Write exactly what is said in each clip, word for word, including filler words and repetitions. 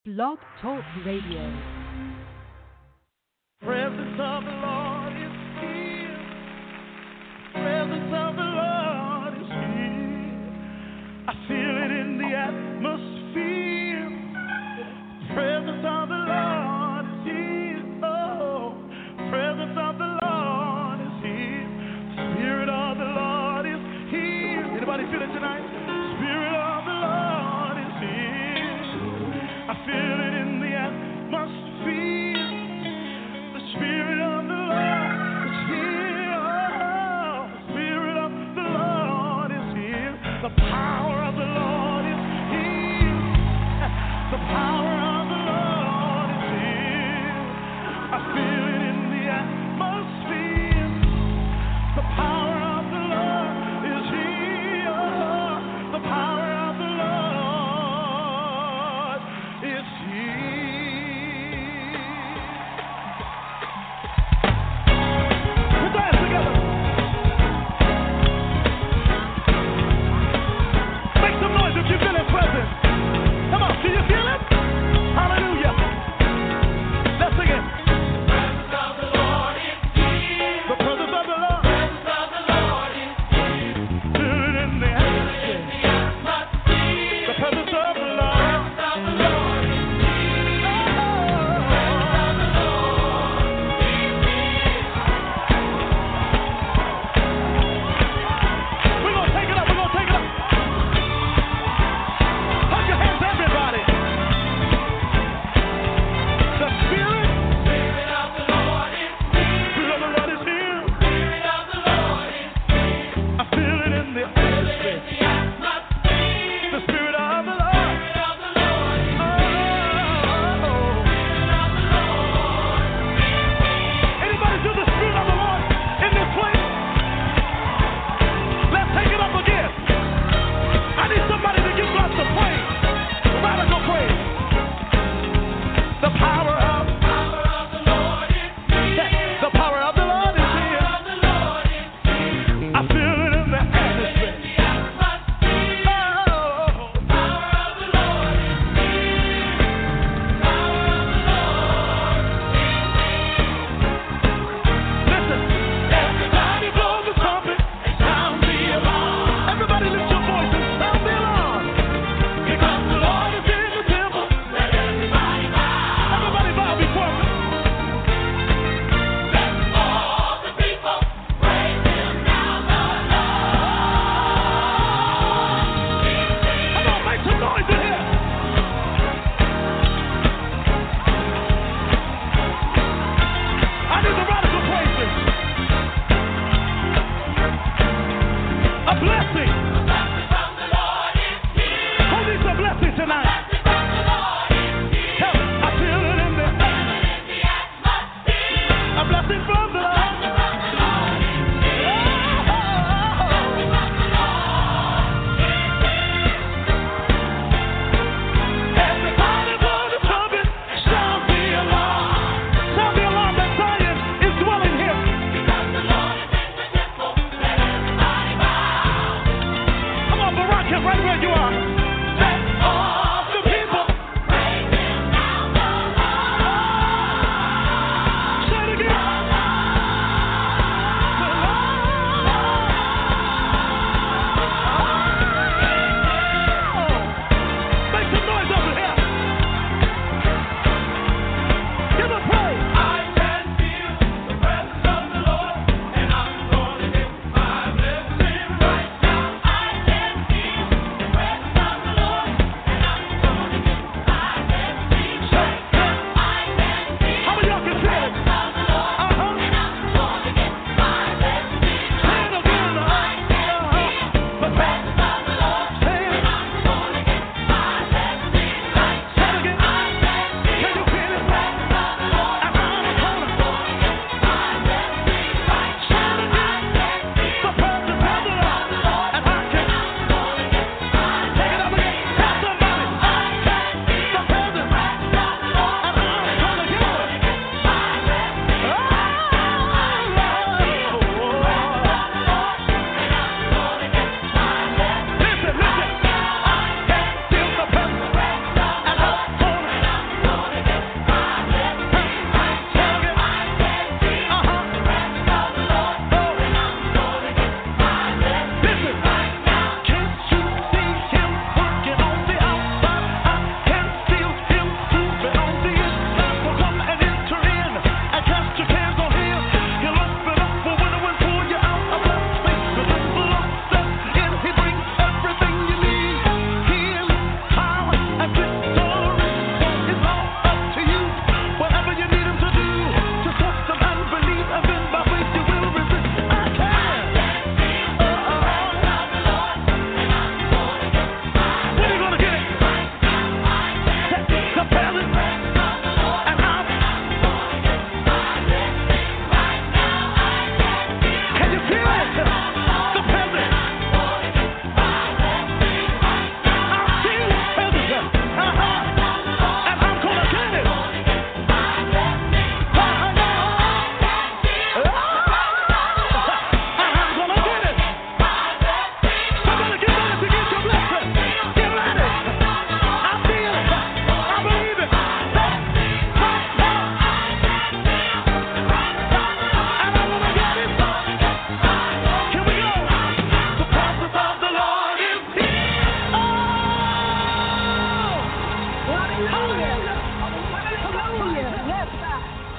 Blog Talk Radio. Presence of the Lord is here. Presence of the Lord is here. I feel it in the atmosphere. Presence of the Lord is here. Oh, presence of the Lord is here. Spirit of the Lord is here. Anybody feel it tonight? Spirit of the Lord is here. I feel it in the atmosphere. The Spirit of the Lord is here. Oh, Spirit of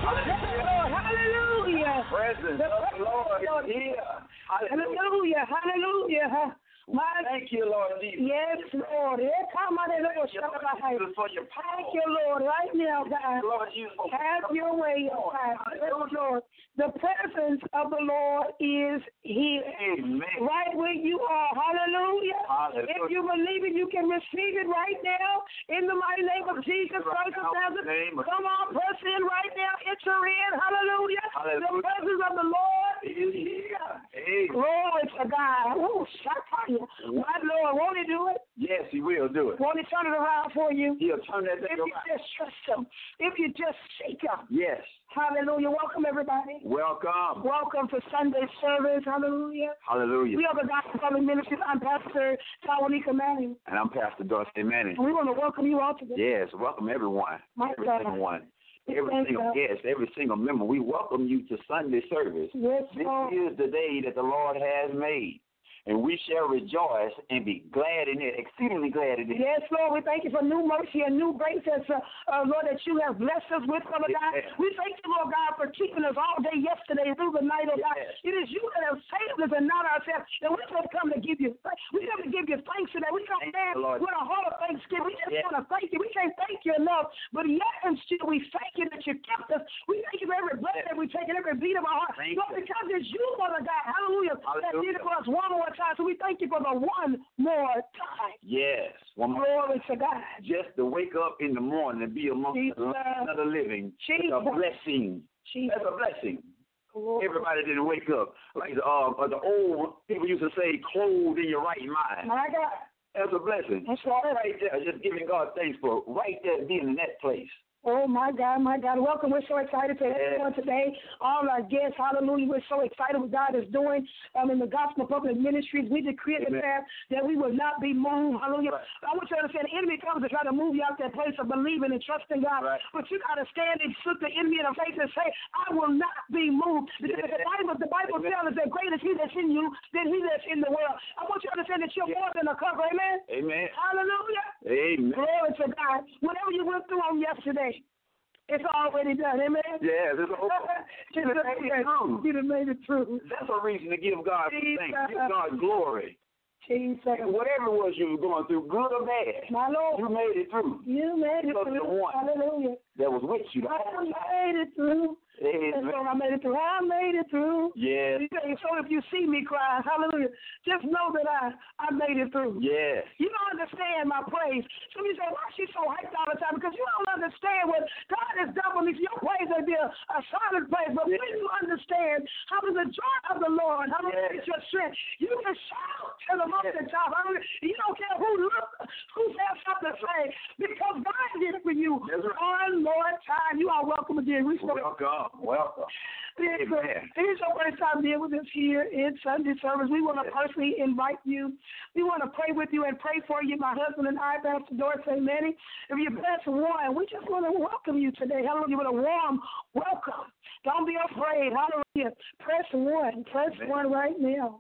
Lord, hallelujah. Presence The of the Lord Lord. is here. Hallelujah, hallelujah. My, Thank you, Lord Jesus. yes, Lord. Thank you, Lord Jesus, for your power. Thank you, Lord, right now, God. Lord Jesus, for Have your way, Lord. God. Lord. The presence of the Lord is here. Amen. Right where you are. Hallelujah. Hallelujah. If you believe it, you can receive it right now in the mighty name of Jesus Christ of Nazareth. Come on, press in right now. Enter in. Hallelujah. Hallelujah. The presence of the Lord is here. Amen. Glory to God. Oh, Shataya. My Lord, won't he do it? Yes, he will do it. Won't he turn it around for you? He'll turn that thing If you around. just trust him. If you just seek him. Yes. Hallelujah. Welcome, everybody. Welcome. Welcome to Sunday service. Hallelujah. Hallelujah. We are the Gospel Public Ministries. I'm Pastor Tawanika Manning. And I'm Pastor Dorsey Manning. We want to welcome you all today. Yes, welcome everyone. My every God. single one. Every Thank single God. guest, every single member. We welcome you to Sunday service. Yes, This Lord. is the day that the Lord has made. And we shall rejoice and be glad in it, exceedingly glad in it. Yes, Lord, we thank you for new mercy and new grace, as, uh, uh, Lord, that you have blessed us with, Father God. Yes. We thank you, Lord God, for keeping us all day yesterday through the night, oh God. Yes. It is you that have saved us and not ourselves. And we just come to give you we come to give you thanks today. We come Thank stand you, Lord. with a heart of thanksgiving. We just Yes. want to thank you. We can't thank you enough, but yet and still we thank you that you kept us. We thank you for every breath that we take and every beat of our heart. Thank Lord, you. because it's you, Father God, hallelujah, that Hallelujah. did it for us one more time. So we thank you for the one more time. Yes. One more. Glory to God. Just to wake up in the morning and be amongst Jesus. the land of the living. Jesus. It's a blessing. Jesus. That's a blessing. Glory. Everybody didn't wake up. Like the, uh, the old people used to say, clothed in your right mind. My God. That's a blessing. That's right. Right there, just giving God thanks for right there being in that place. Oh, my God, my God. Welcome. We're so excited to everyone today. All our guests, hallelujah. We're so excited what God is doing um, in the Gospel Public Ministries. We decree and declare that we will not be moved. Hallelujah. Right. I want you to understand the enemy comes to try to move you out that place of believing and trusting God. Right. But you got to stand and look the enemy in the face and say, I will not be moved. Because Yeah. the Bible, the Bible tells us that great is he that's in you than he that's in the world. I want you to understand that you're Yeah. more than a cover. Amen. Amen. Hallelujah. Amen. Glory to God. Whatever you went through on yesterday, it's already done. Amen. Yes, it's over. You done made it through. You done made it through. That's a reason to give God Jesus. thanks, give God glory. Jesus. Whatever it was you were going through, good or bad, My Lord. you made it through. You made it Because the through. one Hallelujah. that was with you. I made it through. And so I made it through. I made it through. Yes. So if you see me cry, hallelujah, just know that I, I made it through. Yes. You don't understand my praise. Some of you say, why is she so hyped all the time? Because you don't understand what God has done for me. So your praise may be a, a solid praise, but yes. when you understand how is the joy of the Lord, how yes. is your strength, you can shout to the mountaintop. Yes. You don't care who look, who has something to say, because God did it for you. Right. One more time. You are welcome again. We welcome. Welcome. It's your first time being with us here in Sunday service. We want to yes. personally invite you. We want to pray with you and pray for you. My husband and I, Pastor Dorsey Manning. If you're Pastor Warren, we just want to welcome you today. Hallelujah. With a warm welcome. Don't be afraid. Hallelujah. Press one. Press Amen. one right now.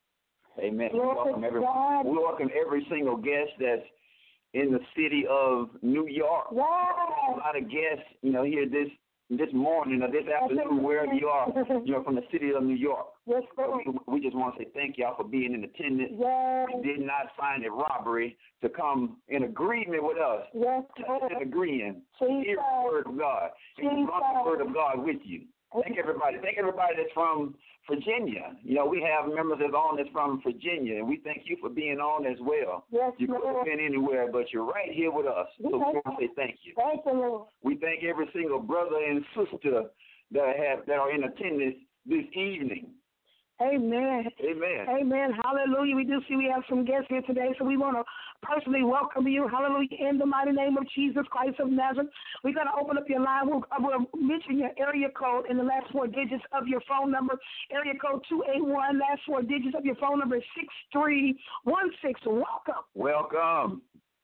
Amen. We welcome, every, we welcome every single guest that's in the city of New York. Wow. A lot of guests, you know, here this this morning or this afternoon, wherever you are, you know, from the city of New York. Yes, so we, we just want to say thank y'all for being in attendance. Yes. We did not find it robbery to come in agreement with us. Yes. In agreeing. Jesus. Hear the word of God. And brought the word of God with you. Thank everybody. Thank everybody that's from Virginia. You know, we have members that's on that's from Virginia, and we thank you for being on as well. Yes, you could have been anywhere, but you're right here with us. So we want to say thank you. Thank you, Lord. We thank every single brother and sister that have that are in attendance this evening. Amen. Amen. Amen. Hallelujah. We do see we have some guests here today, so we want to personally welcome you. Hallelujah. In the mighty name of Jesus Christ of Nazareth. We're going to open up your line. We'll, we'll mention your area code in the last four digits of your phone number. Area code two eight one, last four digits of your phone number is six three one six. Welcome. Welcome.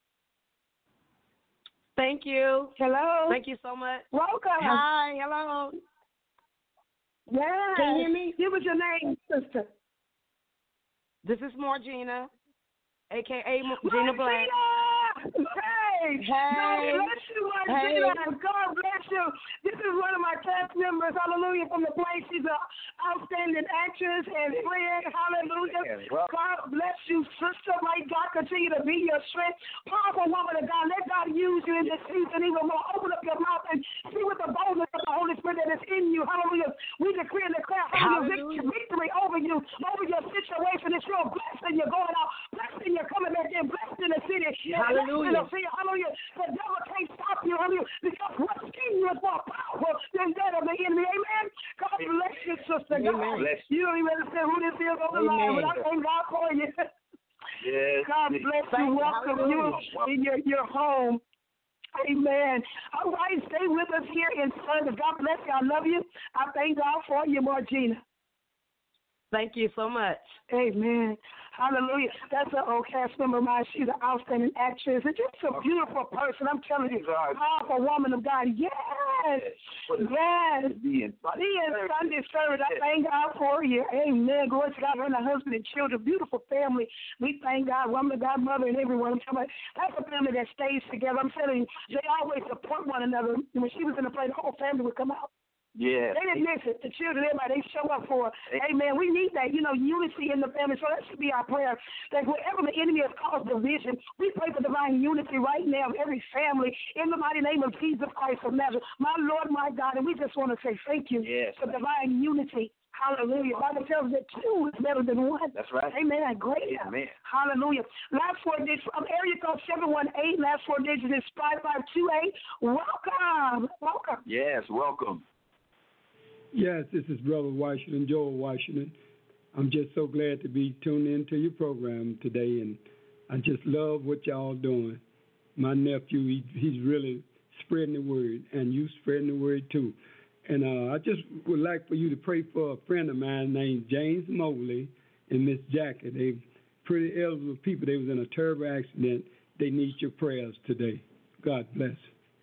Thank you. Hello. Thank you so much. Welcome. Hi. Hello. Yes. Can you hear me? Give us your name, sister. This is Morgina, a k a. Gina Black. Hey. Hey. God bless you, Morgina. Hey. God bless bless you. This is one of my cast members, hallelujah, from the place. She's an outstanding actress and friend, hallelujah. God bless you, sister. May God continue to be your strength. Powerful woman of God, let God use you in this season even more. Open up your mouth and see with the boldness of the Holy Spirit that is in you, hallelujah. We decree and declare hallelujah, victory over you, over your situation. It's your blessing. You're going out, blessed and you're coming back in, blessed in the city, hallelujah. In the city, hallelujah. The devil can't stop you, hallelujah, because what's in you is more powerful than that of the enemy, amen. God bless you, sister. God bless you. You don't even understand who this is on the line, but I thank God for you. Yes. God bless you. Welcome you in your, your home. Amen. All right, stay with us here in service. God bless you. I love you. I thank God for you, Margina. Thank you so much. Amen. Hallelujah. That's an old cast member of mine. She's an outstanding actress. And just a beautiful person. I'm telling you, powerful woman of God. Yes. Yes. Being Sunday service. I thank God for you. Amen. Glory to God. Her and her husband and children. Beautiful family. We thank God. Woman of God, mother, and everyone. I'm talking about that's a family that stays together. I'm telling you, they always support one another. When she was in the play, the whole family would come out. Yeah. They didn't miss it. The children, everybody, they show up for. Amen. We need that, you know, unity in the family. So that should be our prayer. That wherever the enemy has caused division, we pray for divine unity right now of every family in the mighty name of Jesus Christ of Nazareth. My Lord, my God, and we just want to say thank you yes. for divine unity. Hallelujah. The Bible tells us that two is better than one. That's right. Amen. Great. Amen. Hallelujah. Last four digits from area code seven one eight. Last four digits is five five two eight. Welcome. Welcome. Yes, welcome. Yes, this is Brother Washington, Joel Washington. I'm just so glad to be tuned into your program today, and I just love what y'all doing. My nephew, he, he's really spreading the word, and you spreading the word too. And uh, I just would like for you to pray for a friend of mine named James Mobley and Miss Jackie. They're pretty eligible people. They was in a terrible accident. They need your prayers today. God bless.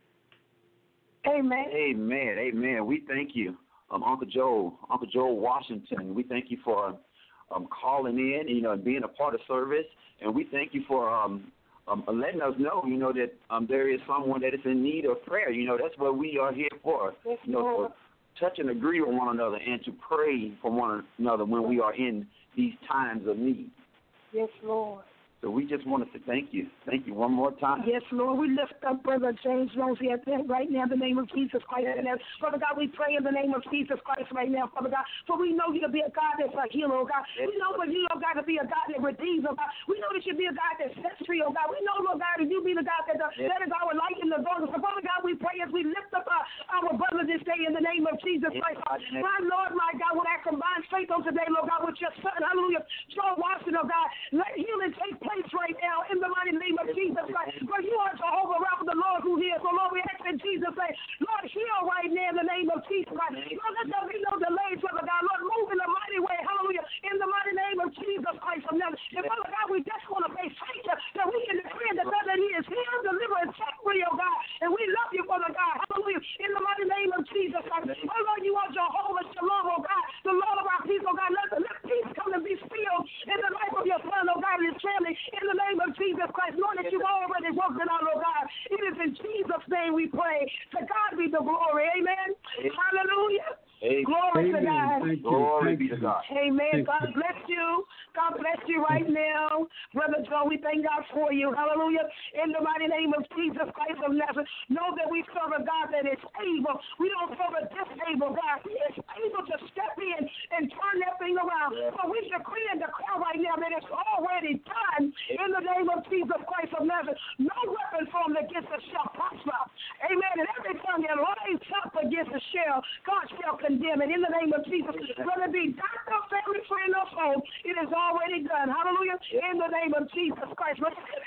Amen. Amen. Amen. We thank you. Um, Uncle Joe, Uncle Joe Washington, we thank you for um, calling in, you know, and being a part of service, and we thank you for um, um, letting us know, you know, that um, there is someone that is in need of prayer. You know, that's what we are here for, yes, you know, to touch and agree with one another and to pray for one another when we are in these times of need. Yes, Lord. So we just want to say thank you. Thank you one more time. Yes, Lord. We lift up Brother James Mosey at that right now in the name of Jesus Christ. Yes. Father God, we pray in the name of Jesus Christ right now, Father God. For we know you to be a God that's a healer, oh God. Yes. We know for you, oh God, to be a God that redeems, oh God. We know that you be a God that sets free, oh God. We know, Lord God, that you be the God that, uh, yes. that is our light in the darkness. So Father God, we pray as we lift up our, our brother this day in the name of Jesus yes. Christ. Yes. My Lord, my God, with our combined faith on today, Lord God, with your son, hallelujah, Joe Washington, oh God, let healing take place right now in the mighty name of Jesus Christ. For you are Jehovah Rapha, the Lord who heals. So Lord, we ask in Jesus' name, Lord, heal right now in the name of Jesus Christ. Lord, let there be no delays, Father God. Lord, move in a mighty way, hallelujah, in the mighty name of Jesus Christ of Nazareth. And Father God, we just want to pray faith that we can decree and declare that he is healed, delivered, and set free, oh God. And we love you, Father God, hallelujah, in the mighty name of Jesus Christ. Oh Lord, you are Jehovah Shalom, oh God, the Lord of our peace, oh God. Let, let peace come and be still in the life of your son, oh God, and his family, in the name of Jesus Christ, Lord, that you've already worked it out, oh God. It is in Jesus' name we pray. To God be the glory. Amen. Amen. Hallelujah. Amen. Glory Amen. to God. Thank you. Glory Thank be to God. Amen. Thank God you. bless you. God bless you right now. Brother Joe, we thank God for you. Hallelujah. In the mighty name of Jesus Christ of Nazareth, know that we serve a God that is able. We don't serve a disabled God. He is able to step in and turn that thing around. Yeah. So we decree and declare right now that it's already done in the name of Jesus Christ of Nazareth. No weapon formed against us shall prosper. Amen. And every tongue that rises up against us shall, God shall condemn it in the name of Jesus. Whether it be doctor, family, friend, or foe, it is already done. Hallelujah. In the name of Jesus Christ.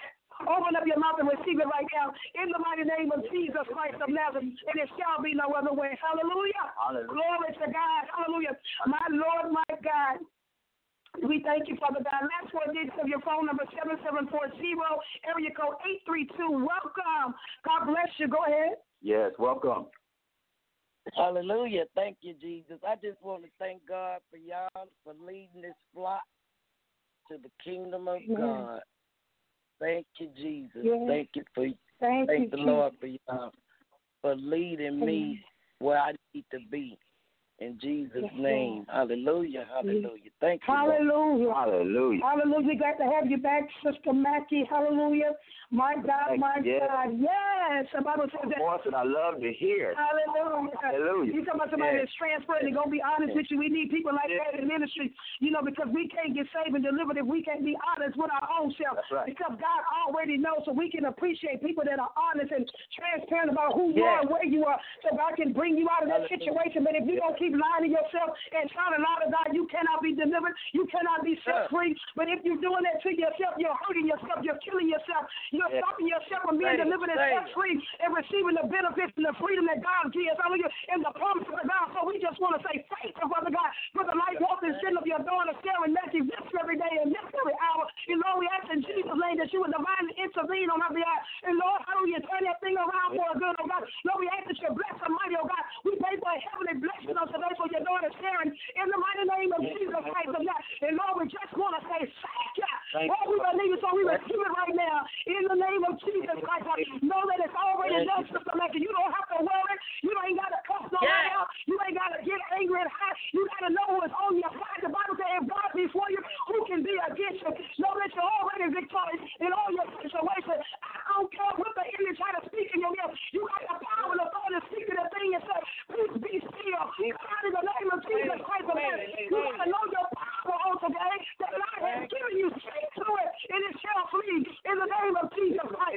Open up your mouth and receive it right now in the mighty name of Jesus Christ of Nazareth, and it shall be no other way. Hallelujah. Hallelujah. Glory to God. Hallelujah. My Lord, my God. We thank you, Father God. Last four digits of your phone number, seven seven four zero, area code eight three two. Welcome. God bless you. Go ahead. Yes, welcome. Hallelujah. Thank you, Jesus. I just want to thank God for y'all for leading this flock to the kingdom of Amen. God. Thank you, Jesus. Yes. Thank you for thank, thank you, the Jesus. Lord for y'all for for leading me where I need to be. In Jesus' name. Hallelujah. Hallelujah. Thank you. Hallelujah. Hallelujah. Hallelujah. Glad to have you back, Sister Mackie. Hallelujah. My God, my yes. God. Yes. The Bible says that. Voice that I love to hear. Hallelujah. Hallelujah. You talking about somebody yes. that's transferred and going to be honest yes. with you. We need people like yes. that in ministry, you know, because we can't get saved and delivered if we can't be honest with our own self. That's right. Because God already knows, so we can appreciate people that are honest and transparent about who you yes. are and where you are, so God can bring you out of that Hallelujah. situation. But if you yes. don't keep lying to yourself and trying to lie to God, you cannot be delivered. You cannot be set free. But if you're doing that to yourself, you're hurting yourself. You're killing yourself. You're yes. stopping yourself from being Say delivered and set free and receiving the benefits and the freedom that God gives. Hallelujah. And the promises of God. So we just want to say thank you, Father God, for the life, walk, and sin of your daughter, Sarah Matthew, this every day and this every hour. And Lord, we ask in Jesus' name that you would divinely intervene on our behalf. And Lord, hallelujah, turn that thing around for a good, oh God. Lord, we ask that you bless her mighty, oh God. We pray for a heavenly blessing on today for your daughter, Sarah, in the mighty name of Jesus Christ of God. And Lord, we just want to say thank you. Lord, we believe it, so we receive it right now in the name of Jesus Christ. Know that it's already done, Sister Mackie. You don't have to worry. You ain't got to cuss no one out. You ain't got to get angry and hot. You got to know who is on your side. The Bible says, if God be for you, who can be against you? Know that you're already victorious in all your situations. I don't care what the enemy try to speak in your ear. You got the power and authority to speak to the thing and say, please be still. God, in the name of Jesus Christ of Nazareth, you got to know your power on today that God has given you. Speak to it, and it shall flee in the name of Jesus Christ.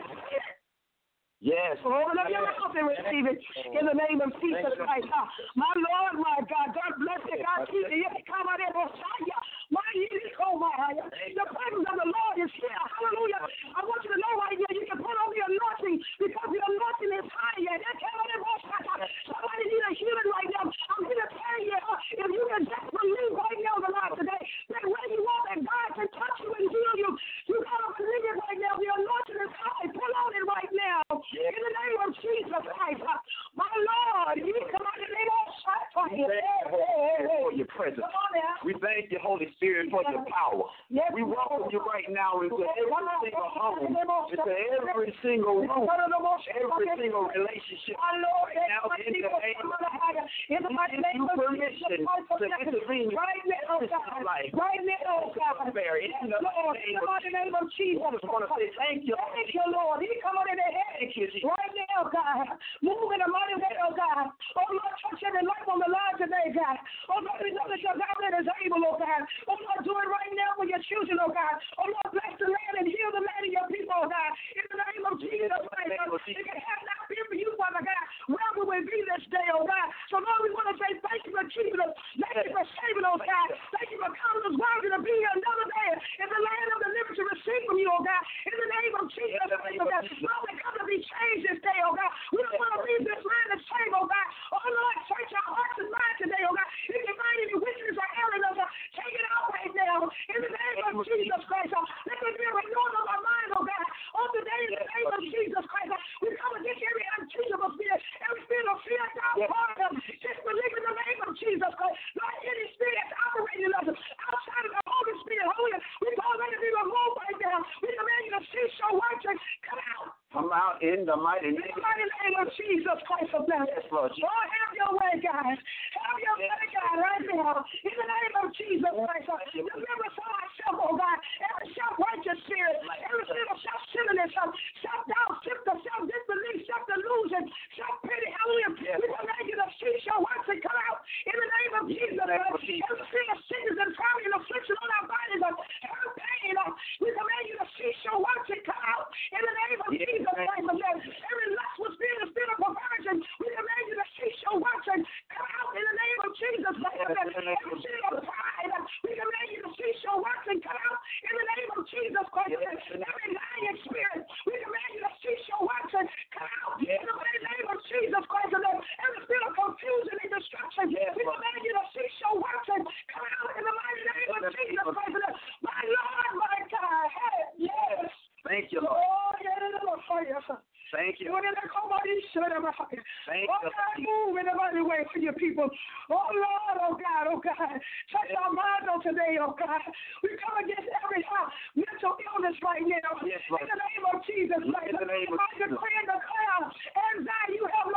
Yes. Open up your mouth and receive it in the name of Jesus Christ. My Lord, my God, God bless you. God keep you. Come out there, Messiah. My the presence of the Lord is here. Hallelujah. I want you to know right here, you can put on the anointing because the anointing is higher. Somebody need a healing right now. I'm going to tell you, if you can just believe right now the Lord today, that where you are, that God can touch you and heal you. You got to believe it right now. The anointing is high. Pull on it right now. In the name of Jesus Christ, my Lord, you come on the name of for your presence. We thank you, Holy Spirit, for your power. Yes, we welcome you right now into every single home, into every single room, every single relationship. Right now, in the name of Jesus, we give you permission to intervene right now, God. Life. Right now, God. In the Lord, in the name of Jesus. I just want to say thank you. Thank you, Lord. He come on in the head. Thank you, Jesus. Right now, God. Move in a mighty way, oh God. Oh Lord, touch every life on the line today, God. Oh Lord, we know that your God that is able, oh God. Oh Lord, do it right now for your children, oh God. Oh Lord, bless the land and heal the land of your people, oh God. In the name of Jesus Christ. If it had not been for you, Father God, where would we be this day, oh God? So Lord, we want to say thank you for keeping us. Thank you for saving us, God. Thank you for coming us worthy to be here another day in the land of the living to receive from you, oh God. In the name of Jesus Christ, oh God. Lord, we come to be changed this day, oh God. We don't want to leave this land the same, oh God. Oh Lord, search our hearts and minds today, oh God. If you find any wickedness or error in us, take it out right now. In the name of Jesus Christ, oh, let there be a renewal of our mind, oh God. On today, in the name of Jesus Christ, oh, we come against every unteachable spirit, every spirit of fear, doubt, harm, just believe in the name of Jesus Christ. Not any spirit that's operating in us outside of the Holy Spirit, holy, we call that to be removed right now. We command you to cease your work and come out. Come out in the mighty name, in the mighty name of Jesus Christ of Nazareth. Yes, Lord. Lord, have your way, God. Have your yes. way, God, right now. In the name of Jesus Christ. Deliver us from ourselves, oh God. Every self-righteous spirit, every spirit of self-centeredness, self-doubt, self-disbelief, self-delusion, self-pity, hallelujah. Yes. We command you to cease your works and come out. In the name of Jesus Christ. Every spirit of sickness and poverty and affliction on our bodies, every pain, we command you to cease your works and come out. In the name of Jesus. Every lustful spirit, the spirit of perversion, we command you to cease your works and come out in the name of Jesus. Every spirit of pride, we command you to cease your works and come out in the name of Jesus Christ. Every lying spirit, we command you to cease your works and come out in the mighty name of Jesus Christ. Every spirit of confusion and destruction, we command you to cease your works and come out in the mighty name of Jesus Christ. My Lord, my God, yes. Thank you, Lord. Oh, yeah, Thank you. Thank you. Thank oh, God, move in the mighty way for your people. Oh, Lord, oh, God, oh, God. Touch our minds on today, oh, God. We come against every uh, mental illness right now. Yes, Lord. In the name of Jesus Christ. In the name of I decree and declare, anxiety, you have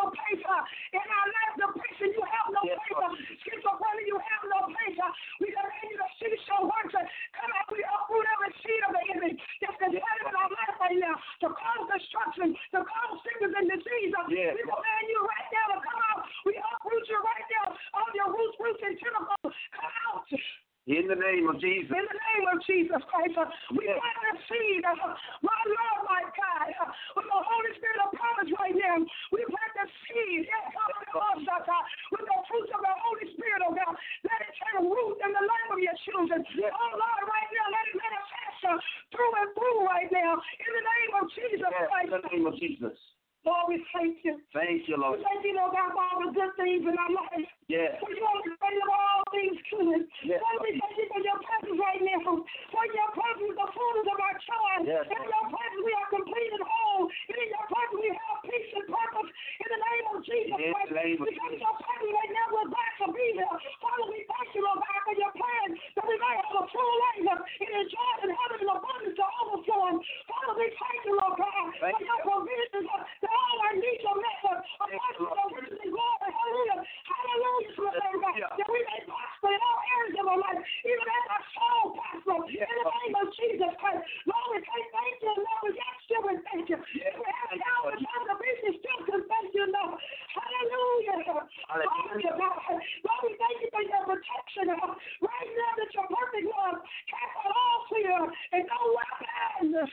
name of Jesus. In the name of Jesus Christ, uh, we Yes. plant that seed, uh, my Lord, my God, uh, with the Holy Spirit of promise right now. We plant the seed, yes, uh, with the fruits of the Holy Spirit, oh God. Let it take root in the life of your children. Yes. Oh Lord, right now, let it manifest uh, through and through right now. In the name of Jesus Yes, Christ. in the name of Jesus. Lord, we thank you. Thank you, We Lord. thank you, Lord God, for all the good things in our life. Yes. For you are the of all things good. Yes. Lord, we thank you for your presence right now. For your presence, the fullness of our joy. Yes. In your presence, we are complete and whole. And in your presence, we have peace and purpose. In the name of Jesus In Christ. the name of Because Jesus. your presence right now, we're glad to be here. Father, we thank you, Lord God, for your plan that we may have a full life and enjoy and have an abundance to overflow. Father, we thank you, Lord God, Thank for your provisions uh, that all our needs are met. uh, According to the riches and glory. Hallelujah. Hallelujah. To the Lord God, that we may prosper in all areas of our life, even as our soul prosper. Yes. In the name of Jesus Christ. Lord, we say thank you, Lord. We yet still we thank you. Yes. We have now the time to be still to thank you, Lord. Hallelujah. Hallelujah. Lord, we thank you for your protection. uh, Right now that your perfect love cast out all fear and no weapon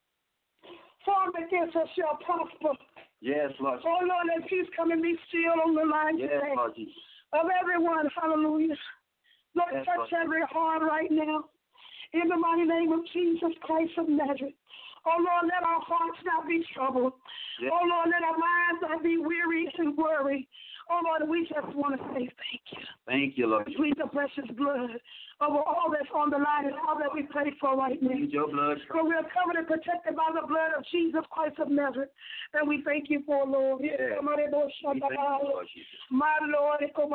formed against us shall prosper. Yes, Lord. Oh, Lord, let peace come and be still on the line Yes, today Lord Jesus. of everyone. Hallelujah. Lord, Yes, touch Lord. every heart right now. In the mighty name of Jesus Christ of Nazareth. Oh, Lord, let our hearts not be troubled. Yes. Oh, Lord, let our minds not be weary and worried. Oh, Lord, we just want to say thank you. Thank you, Lord. Plead the precious blood over all that's on the line and all that we pray for right now. Need your blood. For we are covered and protected by the blood of Jesus Christ of Nazareth. And we thank you for, Lord. Yes. We thank you, Lord Jesus. My Lord, come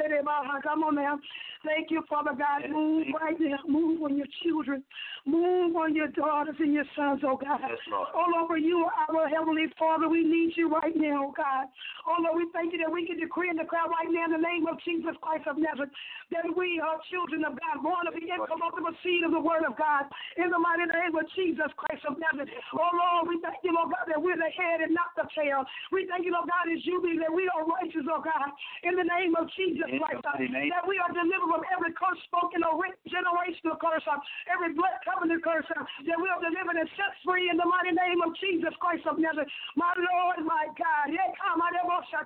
on now. Thank you, Father God. Yes, Move thank you. right now. Move on your children. Move on your daughters and your sons, oh God. Yes, Lord. All over you, our Heavenly Father, we need you right now, oh God. Oh Lord, we thank you that we can decree and declare right now in the name of Jesus Christ of Nazareth that we are children of God, born of the incorruptible seed of the Word of God. In the mighty name of Jesus Christ of Nazareth. Oh Lord, we thank you, Lord God, that we're the head and not the tail. We thank you, Lord God, as you be that we are righteous, oh God. In the name of Jesus In Christ, the uh, mighty name. that we are delivered from every curse spoken or written generational curse, uh, every blood covenant curse, uh, that we are delivered and set free in the mighty name of Jesus Christ of Nazareth. My Lord, my God. Yeah, come on,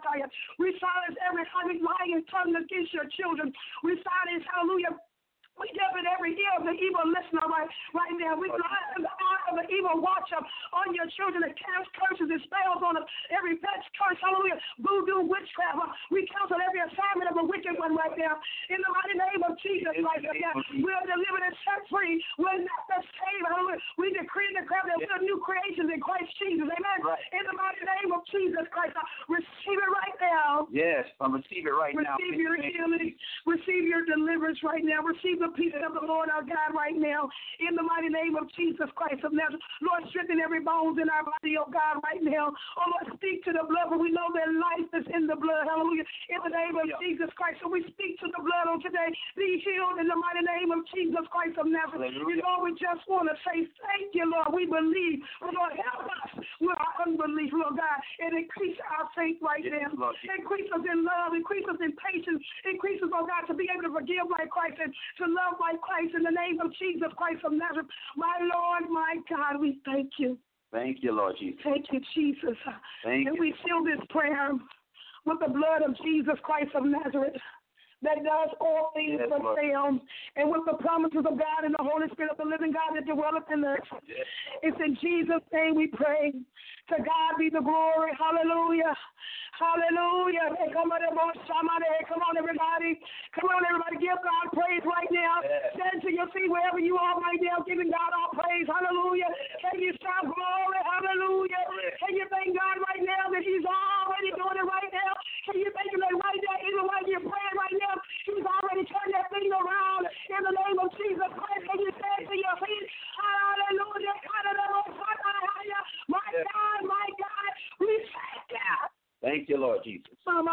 we silence every lying tongue against your children. We silence, hallelujah. We give it every ear of the evil listener right, right now. We blind the eye of the evil watcher on your children that cast curses and spells on them. Every pet's curse, hallelujah, voodoo, witchcraft. Uh, We cancel every assignment of a wicked one right now. In the mighty name of Jesus Christ, right now, we are delivered and set free. We're not the same, hallelujah. We decree and declare that we're new creations in Christ Jesus. Amen. Right. In the mighty name of Jesus Christ, uh, receive it right now. Yes, I receive it right now. Receive your healing. Receive your deliverance right now. Receive the peace of the Lord our God right now. In the mighty name of Jesus Christ of Nazareth. Lord, strengthen every bones in our body, oh God, right now. Oh Lord, speak to the blood, for we know that life is in the blood. Hallelujah. In the name of Yeah. Jesus Christ. So we speak to the blood on today. Be healed in the mighty name of Jesus Christ of Nazareth. Hallelujah. And Lord, we just want to say thank you, Lord. We believe. Lord, help us with our unbelief, Lord God, and increase our faith right Yes, now. Lord. Increase us in love. Increase us in patience. Increase us, oh God, to be able to forgive like Christ and to love like Christ in the name of Jesus Christ of Nazareth. My Lord, my God, we thank you. Thank you, Lord Jesus. Thank you, Jesus. Thank and you. we seal this prayer with the blood of Jesus Christ of Nazareth that does all things Yes, but Lord. fail, and with the promises of God and the Holy Spirit of the living God that dwelleth in us. Yes. It's in Jesus' name we pray. To God be the glory. Hallelujah. Hallelujah. Hey, come on, everybody. Come on, everybody. Come on, everybody. Give God praise right now. Yes. Stand to your feet wherever you are right now, giving God all praise. Hallelujah. Can you shout glory? Hallelujah. Can you thank God right now that He's already doing it right now? Can you thank Him that right now, even while you're praying right now, He's already turned that thing around in the name of Jesus Christ? Can you stand to your feet? Hallelujah. My God, my God, we thank you. Thank you, Lord Jesus. My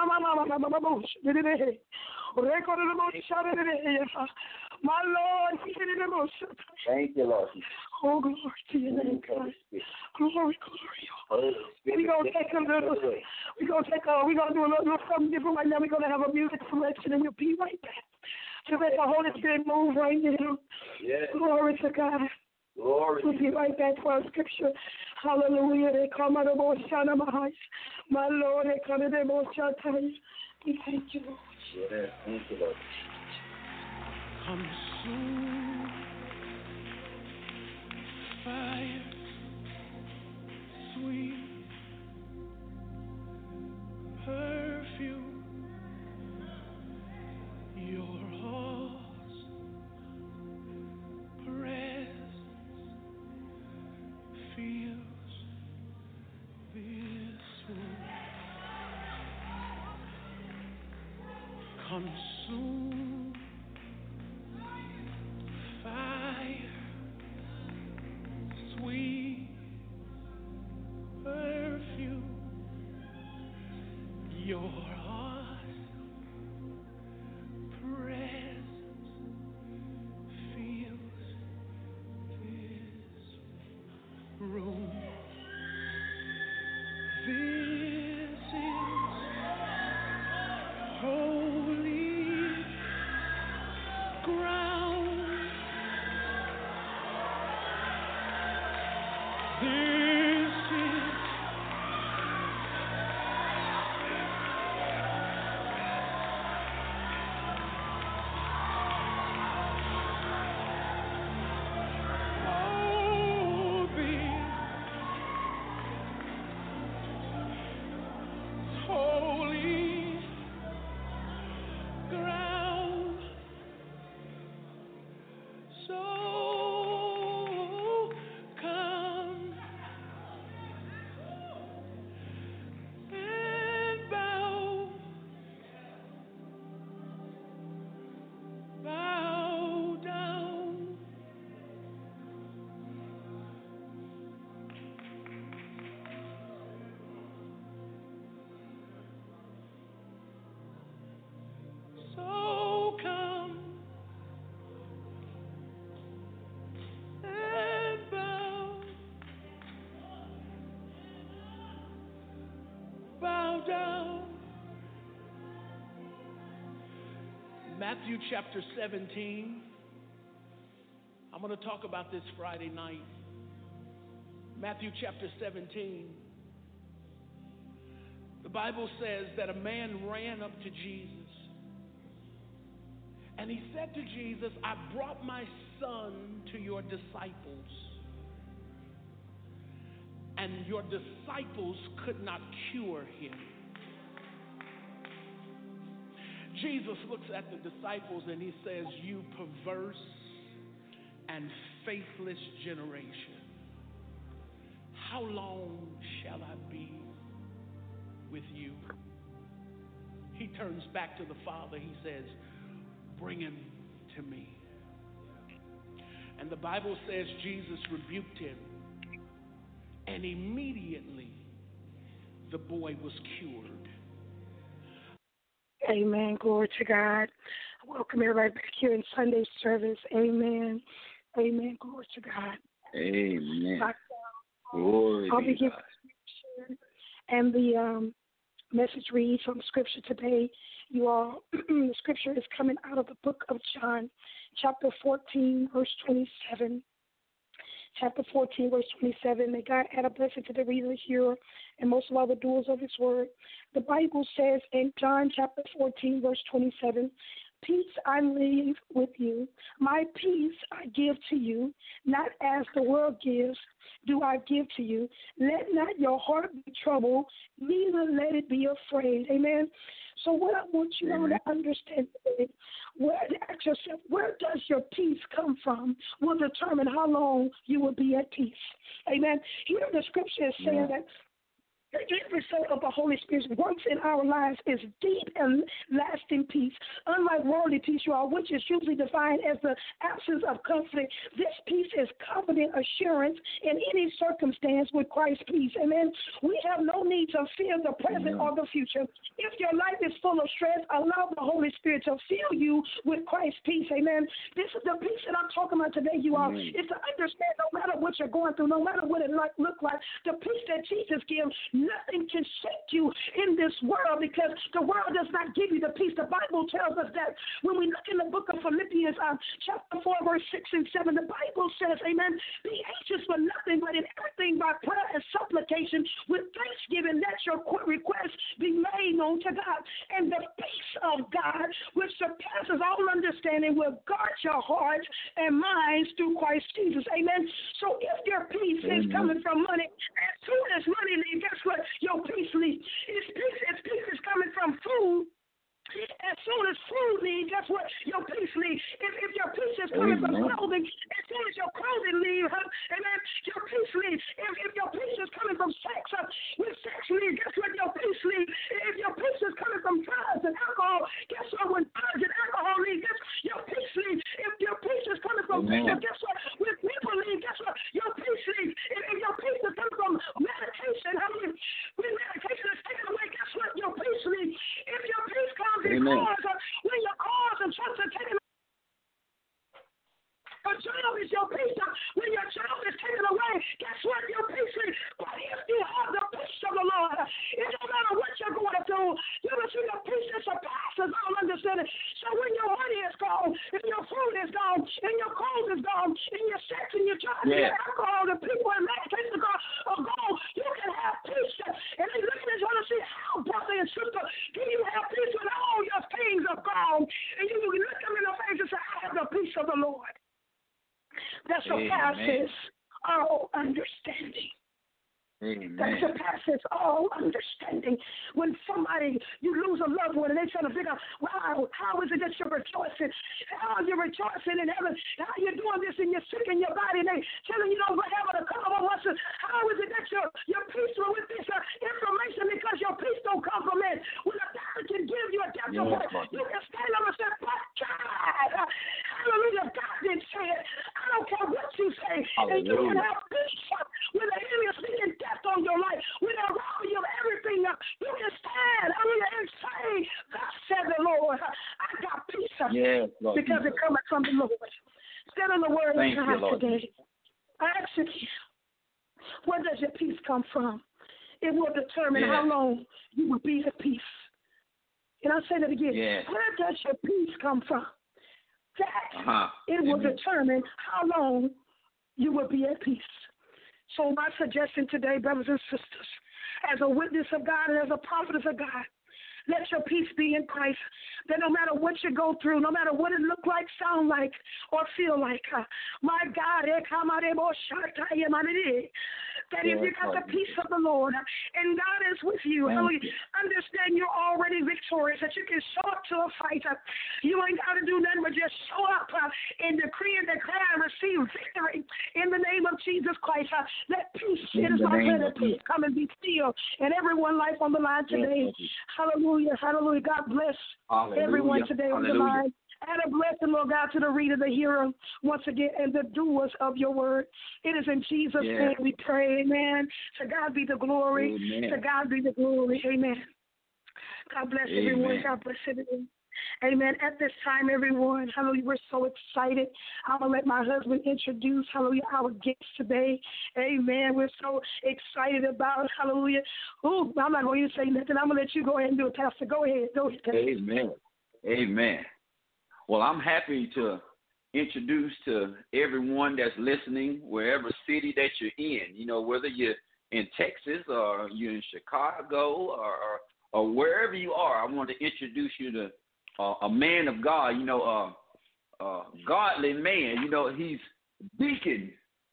Lord, Thank you, Lord Jesus. oh, glory to your name, God. Glory, glory. We're going to take a little, we're going to take a, we're going to do a little, little something different right now. We're going to have a music selection and we'll be right back. To let the Holy Spirit move right now. Yes. Glory to God. Glory. We'll be right back for our scripture. Hallelujah. They come out of Oshana Mahai. My Lord, they come out of Oshatai. We thank you, Lord. Yes, thank you, Lord. Consume fire, sweet perfume, your heart's presence fills this room. Consume fire, sweet perfume, your heart presence fills this room. This is holy ground. This is holy ground. So come and bow, bow down. So come and bow, bow down. Matthew chapter seventeen. I'm going to talk about this Friday night. Matthew chapter seventeen. The Bible says that a man ran up to Jesus and he said to Jesus, I brought my son to your disciples, and your disciples could not cure him. Jesus looks at the disciples and he says, you perverse and faithless generation, how long shall I be with you? He turns back to the Father. He says, bring him to me. And the Bible says Jesus rebuked him, and immediately the boy was cured. Amen. Glory to God. Welcome everybody back here in Sunday service. Amen. Amen. Glory to God. Amen. My, Glory I'll to begin God. with scripture. And the um, message reads from scripture today. You all, the scripture is coming out of the book of John, chapter fourteen, verse twenty-seven. Chapter fourteen, verse twenty-seven. May God add a blessing to the reader, hearer, and most of all the doers of his word. The Bible says in John chapter fourteen, verse twenty-seven, peace I leave with you. My peace I give to you. Not as the world gives, do I give to you. Let not your heart be troubled, neither let it be afraid. Amen. So what I want you all to understand today, where, ask yourself, where does your peace come from will determine how long you will be at peace. Amen. Here the scripture is saying that the end result of the Holy Spirit's works in our lives is deep and lasting peace. Unlike worldly peace, you all, which is usually defined as the absence of conflict, this peace is confident assurance in any circumstance with Christ's peace. Amen. We have no need to fear the present Amen. Or the future. If your life is full of stress, allow the Holy Spirit to fill you with Christ's peace. Amen. This is the peace that I'm talking about today, you all. Amen. Is to understand no matter what you're going through, no matter what it like, look like, the peace that Jesus gives, nothing can shake you in this world because the world does not give you the peace. The Bible tells us that when we look in the book of Philippians, uh, chapter four, verse six and seven, the Bible says, amen, be anxious for nothing, but in everything by prayer and supplication with thanksgiving, let your requests be made known to God. And the peace of God, which surpasses all understanding, will guard your hearts and minds through Christ Jesus. Amen. So if your peace Amen. Is coming from money, as soon as money leaves, guess what? Your peace leaves. If peace, if peace is coming from food, as soon as food leaves, guess what? Your peace leaves. If, if your peace is coming Amen. From clothing, as soon as your clothing leaves, huh, amen, your peace leaves. If, if your peace is coming from sex, huh, when sex leaves, guess what? Your peace leaves. If your peace is coming from drugs and alcohol, guess what? When drugs and alcohol leave, guess your peace leaves. If your peace is coming from people, guess what? When people leave, guess what? Your peace leaves. If, if your peace is coming from medication, how many, when medication is taken away, guess what? Your peace leaves. If your peace comes Amen. Cars, uh, when your cars and trucks are taken, your job is your peace. Uh, when your job is taken away, guess what? Your peace is. But if you have the peace of the Lord, uh, it don't matter what you're going through, you will see the peace that surpasses all understanding. So when your money is gone, if your food is gone, and your clothes is gone, and your sex and your drugs yeah. and your alcohol, the people and medication are gone, you can have peace. And they look at you and say, how, brother and sister, can you have peace when all your things are gone? And you can look them in the face and say, I have the peace of the Lord that surpasses all understanding. Amen. That surpasses all understanding. When somebody, you lose a loved one and they're trying to figure out, wow, how is it that you're rejoicing? How are you rejoicing in heaven? How are you doing this and you're sick in your body and they telling you don't have to come on once. How is it that you're, you're peaceful with this uh, information because your peace don't come from it? When a doctor can give you a death yes, report, you can stand up and say, but God, uh, hallelujah, God didn't say it. I don't care what you say. Hallelujah. And you can have peace uh, when the enemy is speaking death on your life, when they're robbing you of everything, uh, you can stand hallelujah, and say, thus said the Lord, I got peace uh, yes, Lord because Jesus. it cometh from the Lord. Stand on the word Thank of God you, today. I ask you, where does your peace come from? It will determine yes. how long you will be at peace. And I'll say that again. Yes. Where does your peace come from? That uh-huh. it will Amen. determine how long you will be at peace. So my suggestion today, brothers and sisters, as a witness of God and as a prophetess of God, let your peace be in Christ. That no matter what you go through, no matter what it look like, sound like, or feel like, uh, my God, that if you got the peace of the Lord and God is with you, you understand you're already victorious, that you can show up to a fight. Uh, you ain't got to do nothing but just show up uh, and decree and declare and receive victory in the name of Jesus Christ. Uh, let peace, it is my prayer that peace come and be still in everyone's life on the line today. Yes, hallelujah, hallelujah. God bless hallelujah. Everyone today on the line. And a blessing, Lord God, to the reader, the hearer, once again, and the doers of your word. It is in Jesus' yeah. name we pray, amen. To God be the glory. Amen. To God be the glory, amen. God bless amen. Everyone. God bless everyone. Amen. At this time, everyone, hallelujah, we're so excited. I'm going to let my husband introduce, hallelujah, our guest today. Amen. We're so excited about, hallelujah. Oh, I'm not going to say nothing. I'm going to let you go ahead and do it, Pastor. Go ahead. Go ahead, Pastor. Amen. Amen. Well, I'm happy to introduce to everyone that's listening, wherever city that you're in, you know, whether you're in Texas or you're in Chicago or, or, or wherever you are. I want to introduce you to uh, a man of God, you know, a uh, uh, godly man. You know, he's Deacon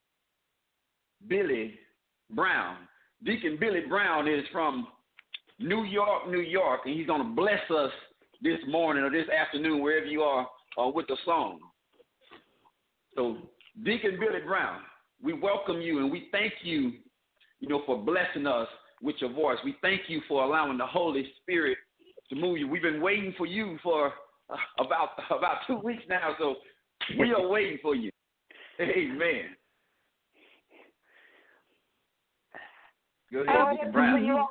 Billy Brown. Deacon Billy Brown is from New York, New York, and he's going to bless us this morning or this afternoon, wherever you are, uh, with the song. So, Deacon Billy Brown, we welcome you and we thank you, you know, for blessing us with your voice. We thank you for allowing the Holy Spirit to move you. We've been waiting for you for uh, about about two weeks now, so we are waiting for you. Amen. Go ahead, Deacon Brown.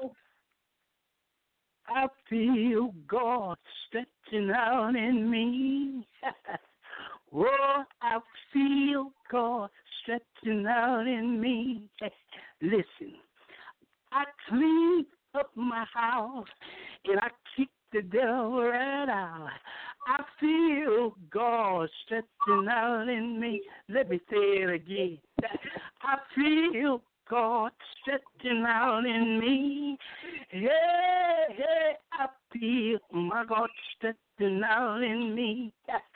I feel God stretching out in me. Oh, I feel God stretching out in me. Listen, I clean up my house and I kick the devil right out. I feel God stretching out in me. Let me say it again. I feel God stretching out in me. Yeah, yeah, I feel my God stretching out in me.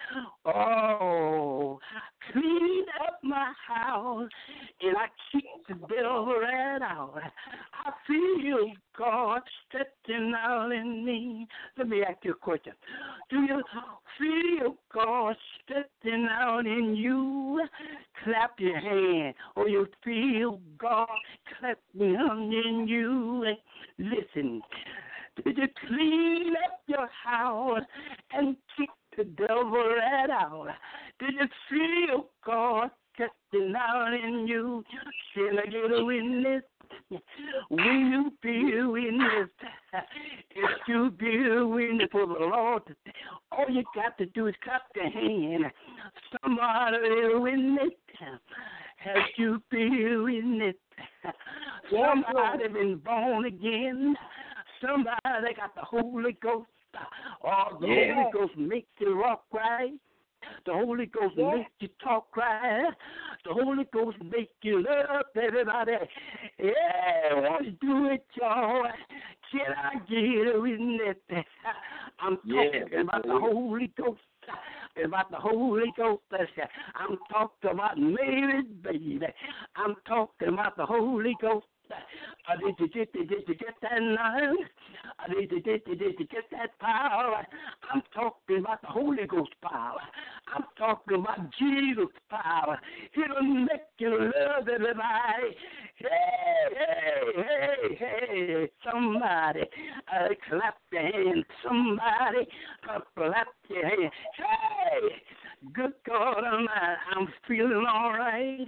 Oh, clean up my house and I keep the devil right out. I feel God stretching out in me. Let me ask you a question. Do you feel God stretching out in you? Clap your hand. Or you feel God clapping in you? Listen. Did you clean up your house and kick the devil right out? Did you feel God stepping out in you? Can I get a witness? Will you be a witness? If you be a witness for the Lord, all you got to do is clap your hand. Somebody a witness. Have you been a witness? Somebody been born again. Somebody got the Holy Ghost. Oh, the yeah. Holy Ghost makes you walk right. The Holy Ghost yeah. makes you talk right. The Holy Ghost makes you love everybody. Yeah, want to do it, y'all. Can I get a witness? I'm talking yeah. about the Holy Ghost. About the Holy Ghost. I'm talking about Mary's baby. I'm talking about the Holy Ghost. I did you get, did you get that now? I did you get, did you get that power? I'm talking about the Holy Ghost power. I'm talking about Jesus' power. It'll make you love everybody. Hey, hey, hey, hey, somebody uh, clap your hands. Somebody uh, clap your hands. Hey, good God Almighty, I'm feeling all right.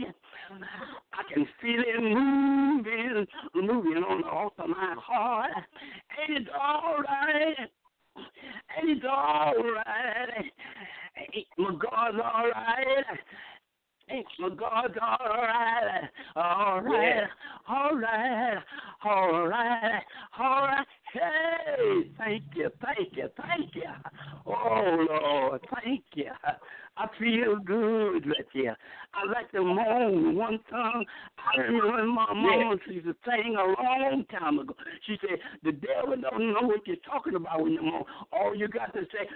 I can feel it moving, moving on the altar of my heart. Ain't it all right? Ain't it all right? Ain't my God's all right? Ain't my God's all right? All right, yeah. all right, all right, all right. Hey, thank you, thank you, thank you. Oh, Lord, thank you. I feel good with you. I like to moan one time. I remember my mama yeah. used to sing a long time ago. She said, the devil don't know what you're talking about when you moan. All you got to say,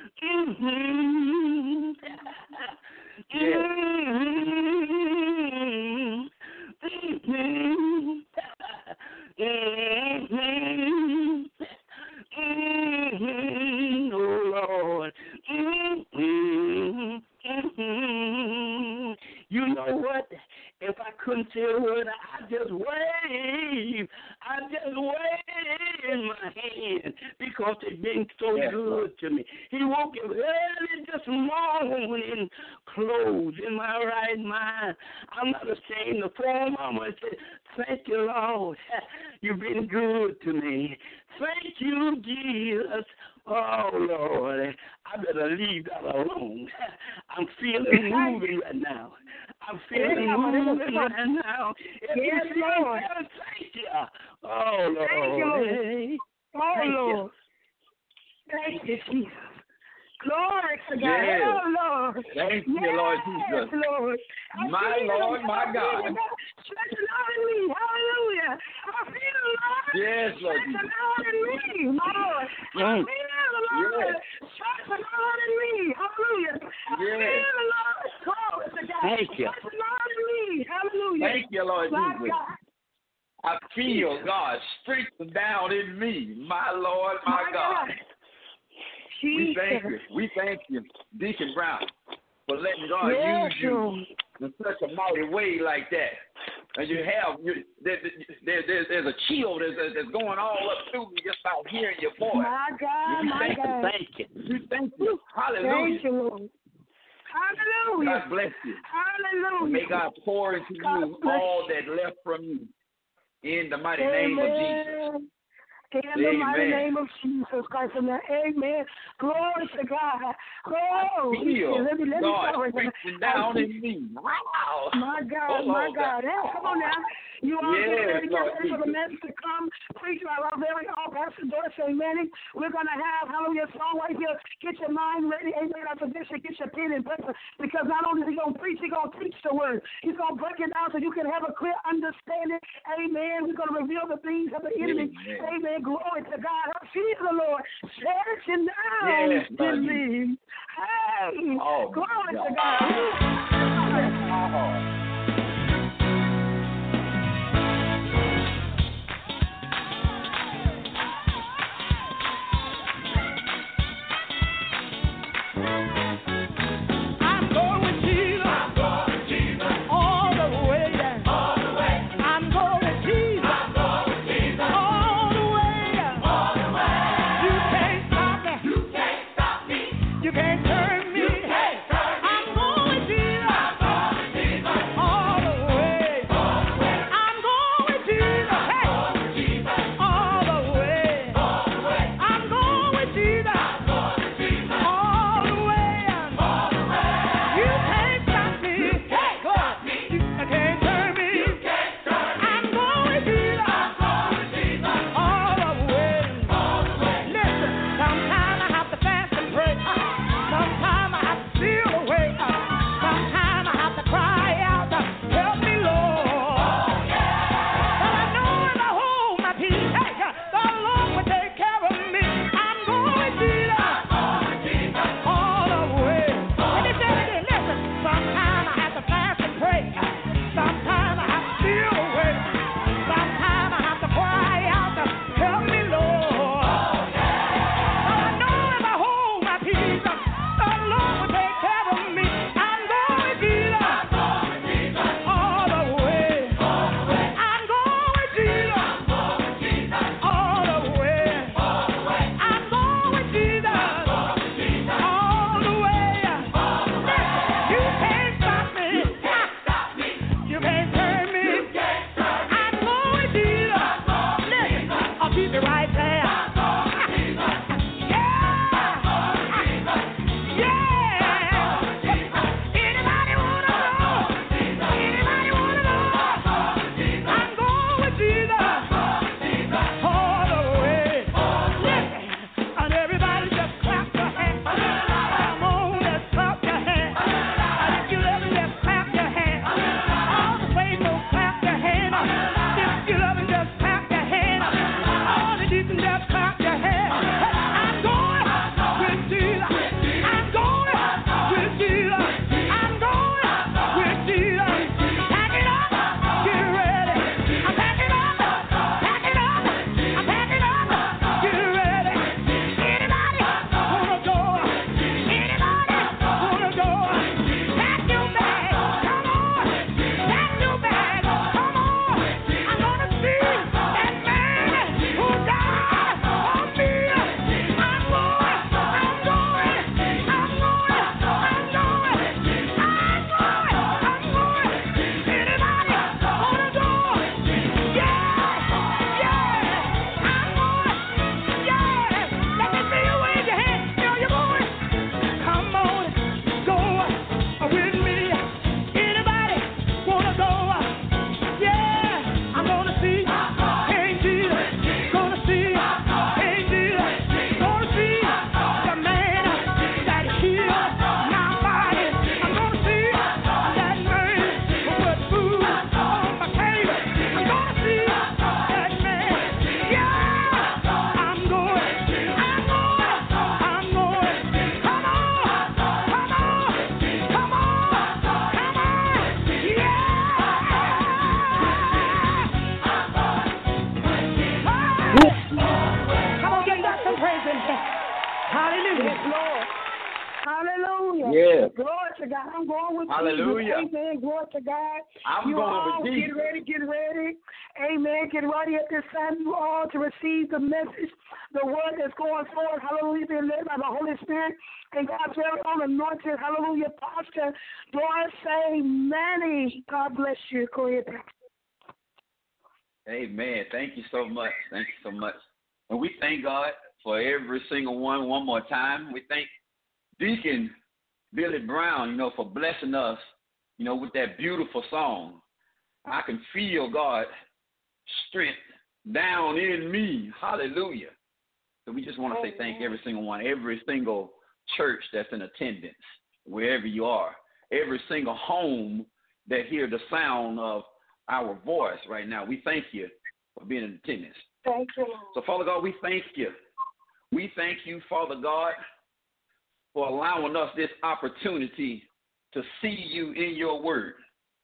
mm-hmm. Yeah. Mm-hmm. Mm-hmm. Mm-hmm. Mm-hmm. Oh, Lord. Mm-hmm. Mm-hmm. You know what? If I couldn't say a word, I'd just wave. I'd just wave my hand because it's been so yeah. good to me. He woke up early this morning, clothes in my right mind. I'm not ashamed to fall Mama and say, thank you, Lord. You've been good to me. Thank you, Jesus. Oh, Lord, I better leave that alone. I'm feeling moving right now. I'm feeling moving right now. Yes, Lord. Thank you. Oh, Lord. Thank you, Lord. Hey. Oh, Thank Lord. You. Thank you, Jesus. Glory to God. Yes. Oh, Lord. Thank you, yes, Lord Jesus. Lord. My Lord, my God. Stretching out in me. Hallelujah. I feel the Lord. Yes, Lord stretching Jesus. out in me. My Lord. I feel the Lord. Stretching out in me. Hallelujah. I Yes. feel the Lord. Glory to God. Thank you. Stretching out in me. Hallelujah. Thank you, Lord my Jesus. God. I feel God strengthen down in me. My Lord, my, my God. God. We thank you. We thank you, Deacon Brown, for letting God yes, use you in such a mighty way like that. And you have, you, there, there, there's, there's a chill that's, that's going all up through me just by hearing your voice. My God, we my thank God. You, thank you. We thank you. Hallelujah. Thank you, Lord. Hallelujah. God bless you. Hallelujah. May God pour into God you all that left from you in the mighty Amen. name of Jesus. In the Amen. mighty name of Jesus Christ. Amen. Glory to God. Oh, Feel let me, let me God start with reaching down in me. Wow. My God, Oh, my Lord, God. God. Hey, come on now. You all Yes, get ready, get Lord ready for the Jesus. message to come. Preach our very own Pastor Dorsey, amen. We're going to have, hallelujah, song right here. Get your mind ready, amen. Our position, get your pen and paper. Because not only is he going to preach, he's going to teach the word. He's going to break it down so you can have a clear understanding. Amen. We're going to reveal the things of the enemy. Amen. Amen. Glory to God. I feel the Lord searching down Yes, to me. Hey, oh, glory God. to God. Oh. Yes. Glory to God. I'm going with Hallelujah. Jesus. Amen. Glory to God. I'm you going all with Jesus. Get ready, get ready. Amen. Get ready at this time, you all, to receive the message, the word that's going forward. Hallelujah. Being led by the Holy Spirit and God's very own anointed. Hallelujah. Pastor Dorsey Manny. God bless you. Go ahead, Pastor. Amen. Thank you so much. Thank you so much. And we thank God for every single one one more time. We thank Deacon Billy Brown, you know, for blessing us, you know, with that beautiful song. I can feel God's strength down in me. Hallelujah. So we just want to say thank every single one, every single church that's in attendance, wherever you are, every single home that hear the sound of our voice right now. We thank you for being in attendance. Thank you, Lord. So, Father God, we thank you. We thank you, Father God, for allowing us this opportunity to see you in your word.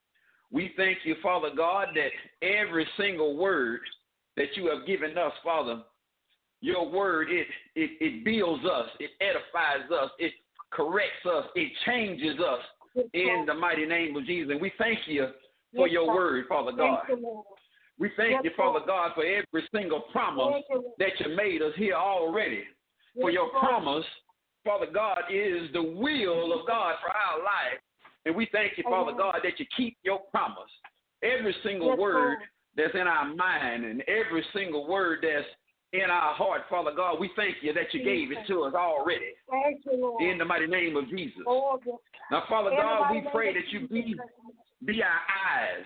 We thank you, Father God, that every single word that you have given us, Father, your word, it, it, it builds us, it edifies us, it corrects us, it changes us in the mighty name of Jesus. And we thank you for your word, Father God. We thank you, Father God, for every single promise that you made us here already. For your promise, Father God, is the will of God for our life. And we thank you, Father God, that you keep your promise. Every single word that's in our mind and every single word that's in our heart, Father God, we thank you that you gave it to us already. Thank you, Lord. In the mighty name of Jesus. Now, Father God, we pray that you be, be our eyes,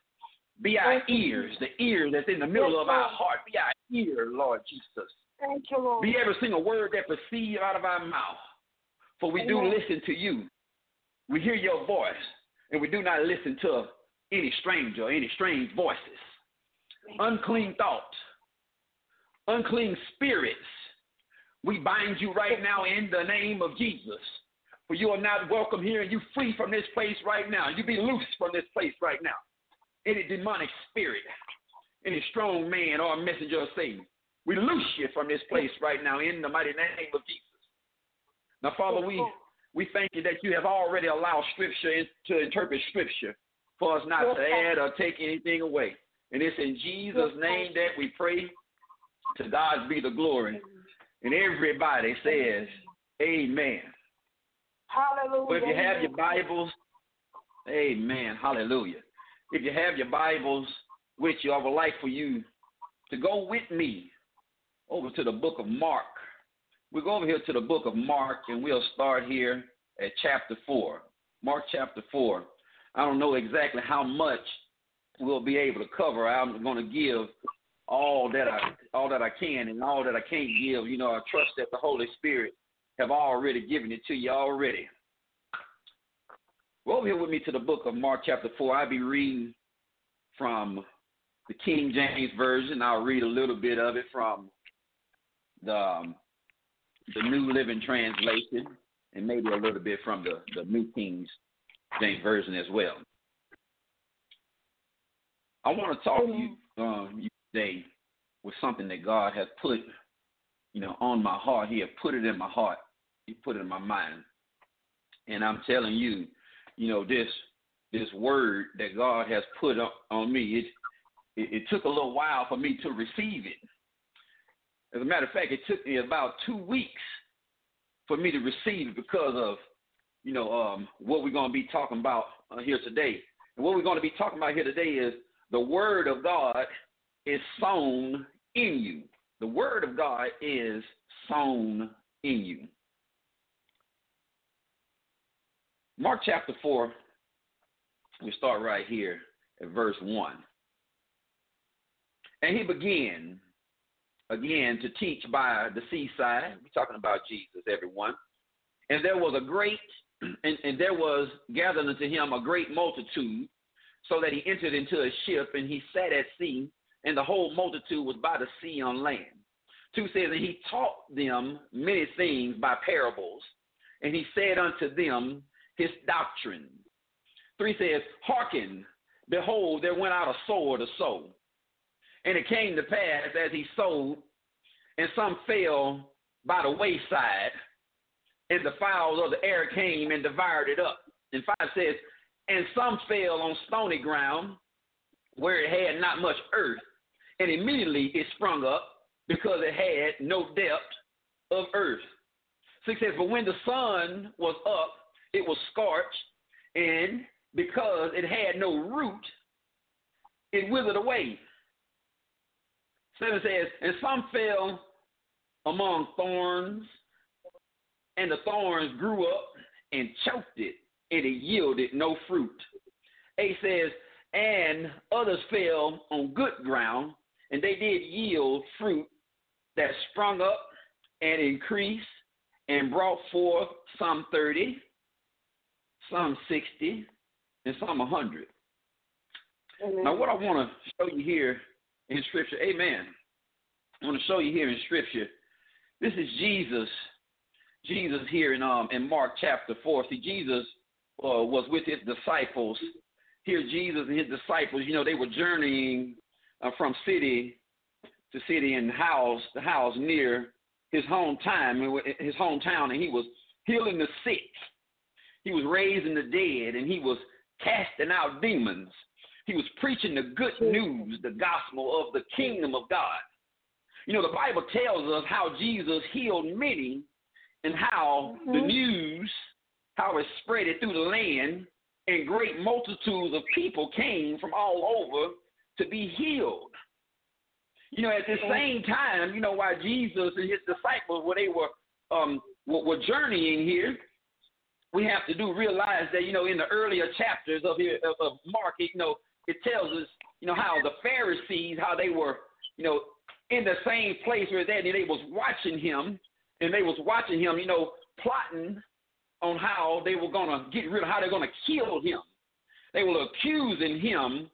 be our ears, the ear that's in the middle of our heart. Be our ear, Lord Jesus. Thank you, Lord. Be every single word that proceeds out of our mouth. For we do listen to you. We hear your voice, and we do not listen to any stranger or any strange voices. Unclean thoughts, unclean spirits, we bind you right now in the name of Jesus. For you are not welcome here, and you free from this place right now. You be loose from this place right now. Any demonic spirit, any strong man or messenger of Satan, we loose you from this place right now in the mighty name of Jesus. Now, Father, we, we thank you that you have already allowed Scripture in, to interpret Scripture for us not to add or take anything away. And it's in Jesus' name that we pray. To God be the glory. And everybody says, amen. Hallelujah. But if you have your Bibles, amen, hallelujah. If you have your Bibles with you, I would like for you to go with me over to the book of Mark. We'll go over here to the book of Mark, and we'll start here at chapter four. Mark chapter four. I don't know exactly how much we'll be able to cover. I'm going to give all that I all that I can, and all that I can't give. You know, I trust that the Holy Spirit have already given it to you already. Go over here with me to the book of Mark chapter four. I'll be reading from the King James Version. I'll read a little bit of it from the um, the New Living Translation, and maybe a little bit from the, the New King James Version as well. I want to talk to you, um, you today with something that God has put, you know, on my heart. He has put it in my heart. He put it in my mind. And I'm telling you, you know, this this word that God has put up on me, it, it, it took a little while for me to receive it. As a matter of fact, it took me about two weeks for me to receive it because of, you know, um, what we're going to be talking about uh, here today. And what we're going to be talking about here today is the word of God is sown in you. The word of God is sown in you. Mark chapter four, we start right here at verse one. And he began, again, to teach by the seaside. We're talking about Jesus, everyone. And there was a great, and, and there was gathered unto him a great multitude, so that he entered into a ship, and he sat at sea, and the whole multitude was by the sea on land. Two says, and he taught them many things by parables, and he said unto them his doctrine. Three says, hearken, behold, there went out a sower to sow. And it came to pass as he sowed, and some fell by the wayside, and the fowls of the air came and devoured it up. And five says, and some fell on stony ground, where it had not much earth, and immediately it sprung up, because it had no depth of earth. Six says, but when the sun was up, it was scorched, and because it had no root, it withered away. Seven says, and some fell among thorns, and the thorns grew up and choked it, and it yielded no fruit. Eight says, and others fell on good ground, and they did yield fruit that sprung up and increased and brought forth some thirty, some sixty, and some a hundred. Now, what I want to show you here in Scripture, amen. I want to show you here in Scripture. This is Jesus. Jesus here in um in Mark chapter four. See, Jesus uh, was with his disciples. Here, Jesus and his disciples, you know, they were journeying uh, from city to city and house to house near his hometown, his hometown, and he was healing the sick. He was raising the dead, and he was casting out demons. He was preaching the good news, the gospel of the kingdom of God. You know, the Bible tells us how Jesus healed many and how mm-hmm. the news, how it spread it through the land, and great multitudes of people came from all over to be healed. You know, at the same time, you know, while Jesus and his disciples, when they were um were, were journeying here, we have to do realize that, you know, in the earlier chapters of, here, of, of Mark, you know, it tells us, you know, how the Pharisees, how they were, you know, in the same place where they, they was watching him, and they was watching him, you know, plotting on how they were going to get rid of, how they're going to kill him. They were accusing him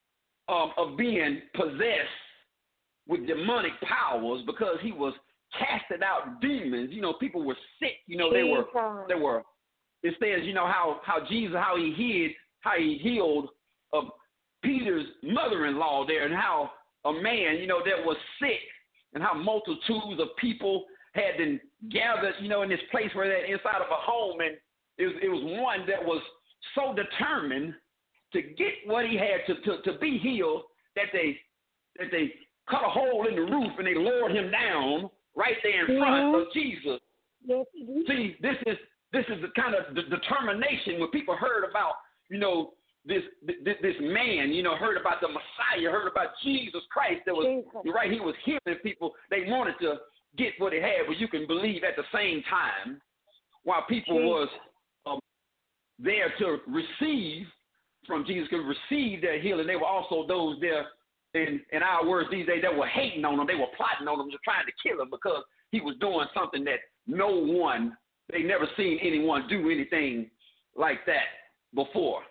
um, of being possessed with demonic powers because he was casting out demons. You know, people were sick. You know, they were, they were, it says, you know, how, how Jesus, how he hid, how he healed uh, Peter's mother-in-law there, and how a man, you know, that was sick, and how multitudes of people had been gathered, you know, in this place where they're inside of a home, and it was, it was one that was so determined to get what he had to, to, to be healed that they that they cut a hole in the roof and they lowered him down right there in front mm-hmm. of Jesus. Yes, see, this is this is the kind of the determination when people heard about, you know, this this, this man, you know, heard about the Messiah, heard about Jesus Christ. That was Jesus. Right. He was healing people. They wanted to get what they had, but you can believe at the same time, while people Jesus. was um, there to receive from Jesus, could receive their healing, they were also those there, in, in our words these days, that were hating on him. They were plotting on him, just trying to kill him because he was doing something that no one, they never seen anyone do anything like that before.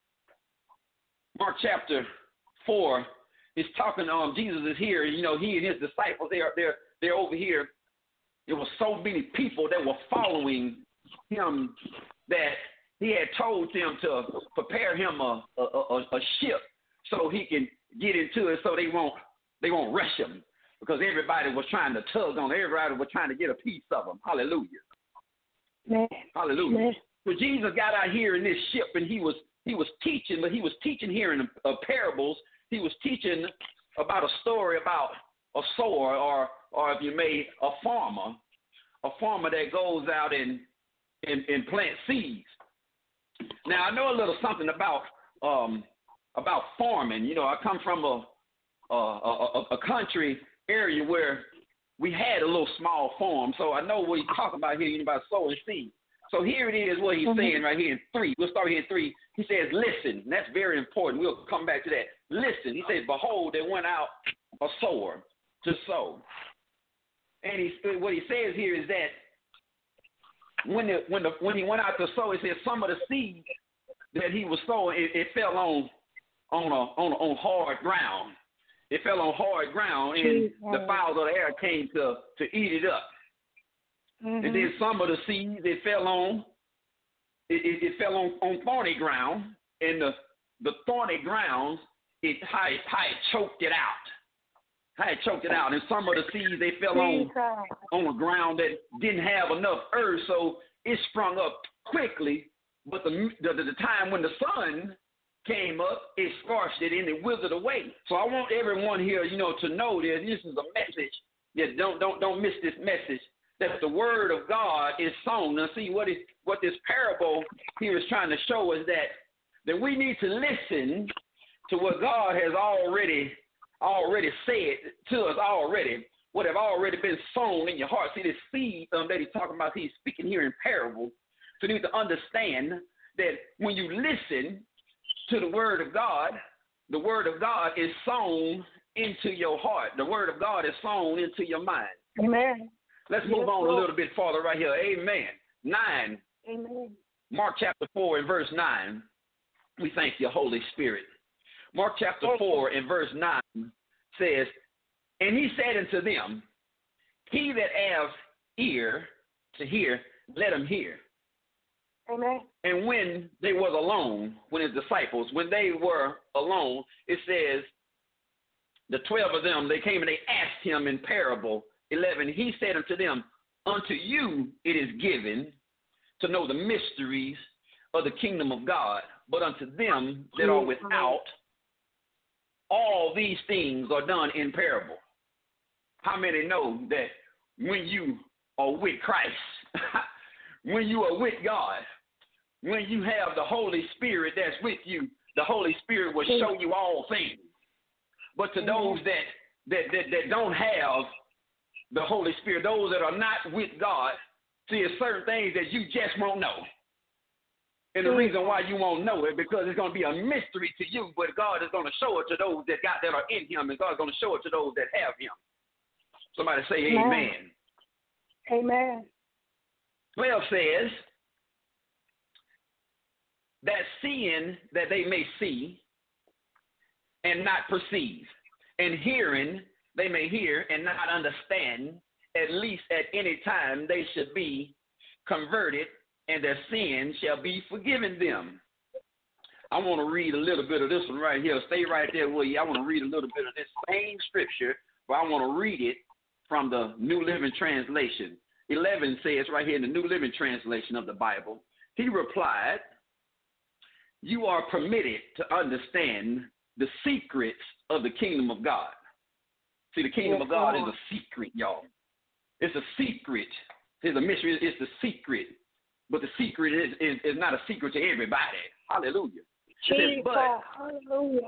Mark chapter four is talking, um, Jesus is here, you know, he and his disciples, they are they're they're over here. There were so many people that were following him that he had told them to prepare him a, a, a, a ship so he can get into it, so they won't they won't rush him, because everybody was trying to tug on, everybody was trying to get a piece of him. Hallelujah. Man. Hallelujah. Man. So Jesus got out here in this ship, and he was he was teaching, but he was teaching here in uh, parables. He was teaching about a story about a sower, or or if you may, a farmer, a farmer that goes out and and, and plants seeds. Now, I know a little something about um, about farming. You know, I come from a a, a a country area where we had a little small farm, so I know what he's talking about here, you know, about sowing seeds. So here it is, what he's mm-hmm. saying right here in three. We'll start here in three. He says, listen, and that's very important. We'll come back to that. Listen, he says, behold, there went out a sower to sow. And he, what he says here is that when the, when the, when he went out to sow, he says some of the seeds that he was sowing, it, it fell on on a, on a, on hard ground. It fell on hard ground, and the fowls of the air came to, to eat it up. Mm-hmm. And then some of the seeds, it fell on, it, it, it fell on, on thorny ground, and the, the thorny ground, it how, it how it choked it out. How it choked it out. And some of the seeds, they fell on, on a ground that didn't have enough earth, so it sprung up quickly. But the, the, the time when the sun came up, it scorched it and it withered away. So I want everyone here, you know, to know that this is a message. That don't don't don't miss this message. That the word of God is sown. Now, see what is what this parable here is trying to show us, that that we need to listen to what God has already already said to us already. what have already been sown in your heart. See, this seed um, that he's talking about, he's speaking here in parables. So you need to understand that when you listen to the word of God, the word of God is sown into your heart. The word of God is sown into your mind. Amen. Let's move yes, on Lord. a little bit farther right here. Amen. Nine. Amen. Mark chapter four and verse nine. We thank you, Holy Spirit. Mark chapter four and verse nine says, and he said unto them, he that hath ear to hear, let him hear. Amen. And when they were alone, when his disciples, when they were alone, it says, the twelve of them, they came and they asked him in parable eleven. He said unto them, unto you it is given to know the mysteries of the kingdom of God, but unto them that are without, all these things are done in parable. How many know that when you are with Christ, when you are with God, when you have the Holy Spirit that's with you, the Holy Spirit will show you all things. But to those that, that, that, that don't have the Holy Spirit, those that are not with God, see, there's certain things that you just won't know. And the reason why you won't know it, because it's going to be a mystery to you, but God is going to show it to those that got that are in him, and God is going to show it to those that have him. Somebody say amen. Amen. twelve says, that seeing that they may see and not perceive, and hearing they may hear and not understand, at least at any time they should be converted, and their sins shall be forgiven them. I want to read a little bit of this one right here. Stay right there, will you? I want to read a little bit of this same scripture, but I want to read it from the New Living Translation. eleven says right here in the New Living Translation of the Bible, he replied, you are permitted to understand the secrets of the kingdom of God. See, the kingdom of God is a secret, y'all. It's a secret. It's a mystery. It's the secret. But the secret is, is, is not a secret to everybody. Hallelujah. It says, but hallelujah.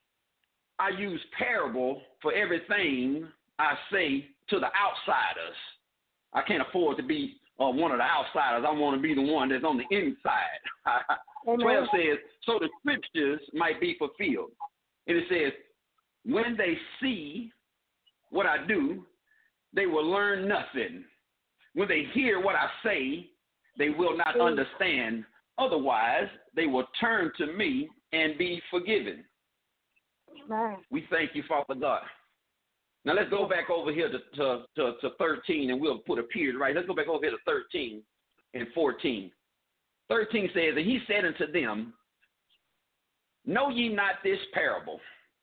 I use parable for everything I say to the outsiders. I can't afford to be uh, one of the outsiders. I want to be the one that's on the inside. twelve says, so the scriptures might be fulfilled. And it says, when they see what I do, they will learn nothing. When they hear what I say, they will not understand. Otherwise, they will turn to me and be forgiven. Amen. We thank you, Father God. Now let's go back over here to, to, to, to thirteen, and we'll put a period right. Let's go back over here to thirteen and fourteen. thirteen says, and he said unto them, know ye not this parable?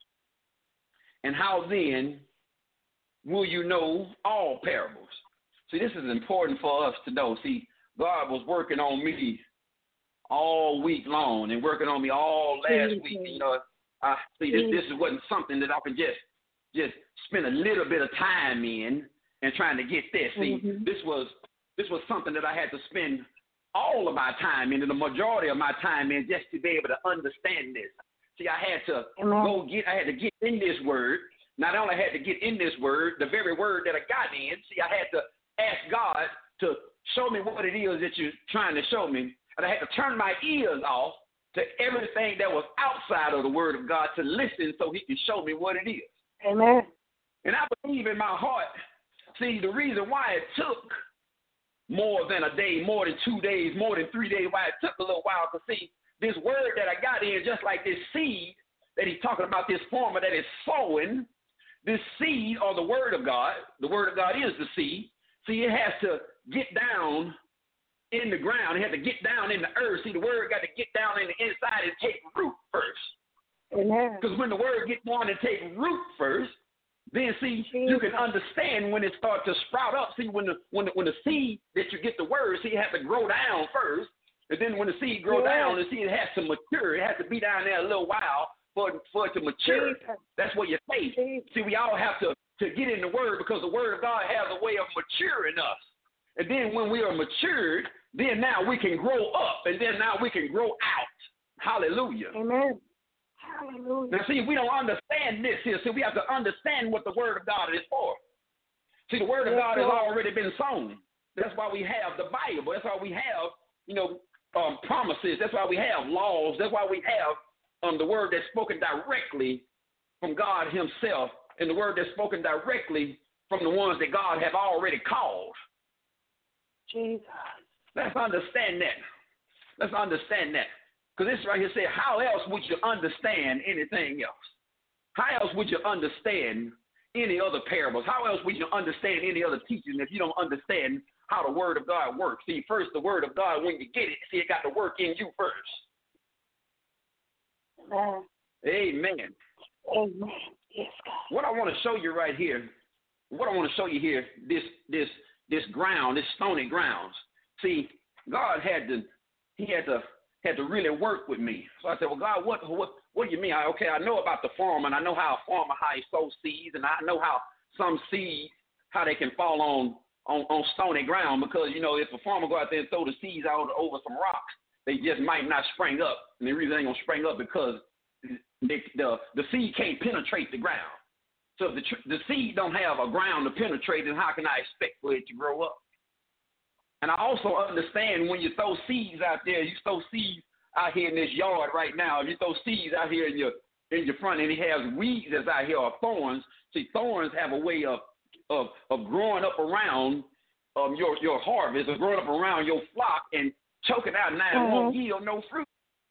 And how then will you know all parables? See, this is important for us to know. See, God was working on me all week long and working on me all last mm-hmm. week. You know, I see this. This wasn't something that I could just just spend a little bit of time in and trying to get this. See, mm-hmm. this was this was something that I had to spend all of my time in, and the majority of my time in, just to be able to understand this. See, I had to Amen. go get. I had to get in this word. Not only had to get in this word, the very word that I got in. See, I had to ask God to show me what it is that you're trying to show me. And I had to turn my ears off to everything that was outside of the word of God to listen so he can show me what it is. Amen. And I believe in my heart, see, the reason why it took more than a day, more than two days, more than three days, why it took a little while to see this word that I got in, just like this seed that he's talking about, this farmer that is sowing, this seed or the word of God, the word of God is the seed. See, it has to get down in the ground. It has to get down in the earth. See, the word got to get down in the inside and take root first. Amen. Because when the word gets down and take root first, then see, you can understand when it starts to sprout up. See, when the when the, when the seed that you get the word, see, it has to grow down first. And then when the seed grows yeah. down, the seed has to mature. It has to be down there a little while for, for it to mature. Jesus. That's where your faith. Jesus. See, we all have to, to get in the word, because the word of God has a way of maturing us. And then when we are matured, then now we can grow up, and then now we can grow out. Hallelujah. Amen. Hallelujah. Now, see, we don't understand this here. See, we have to understand what the word of God is for. See, the word of Yes, God has Lord. already been sown. That's why we have the Bible. That's why we have, you know, um, promises. That's why we have laws. That's why we have um, the word that's spoken directly from God himself and the word that's spoken directly from the ones that God have already called. Jesus. Let's understand that. Let's understand that. Because this right here says, how else would you understand anything else? How else would you understand any other parables? How else would you understand any other teaching if you don't understand how the word of God works? See, first, the word of God, when you get it, see, it got to work in you first. Amen. Amen. Amen. Yes, God. What I want to show you right here, what I want to show you here, this this this ground, this stony grounds. See, God had to, he had to had to really work with me. So I said, well, God, what what what do you mean? I, okay, I know about the farmer, and I know how a farmer, how he sows seeds, and I know how some seeds, how they can fall on, on, on stony ground, because, you know, if a farmer go out there and throw the seeds out over some rocks, they just might not spring up. And the reason they ain't going to spring up because they, the, the seed can't penetrate the ground. So if the, the seed don't have a ground to penetrate, then how can I expect for it to grow up? And I also understand when you throw seeds out there, you throw seeds out here in this yard right now. If you throw seeds out here in your in your front, and it has weeds that's out here or thorns. See, thorns have a way of of, of growing up around um, your your harvest, or growing up around your flock and choking out, and now it won't yield no fruit.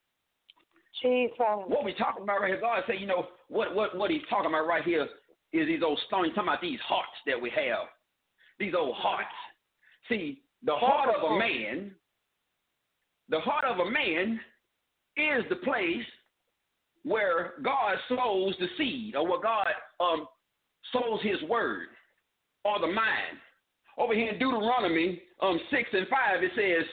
Jesus. What we talking about right here, God say, you know, what what what he's talking about right here is these old stones. He's talking about these hearts that we have, these old hearts. See, the heart of a man, the heart of a man is the place where God sows the seed, or where God um, sows his word, or the mind. Over here in Deuteronomy um, six and five, it says,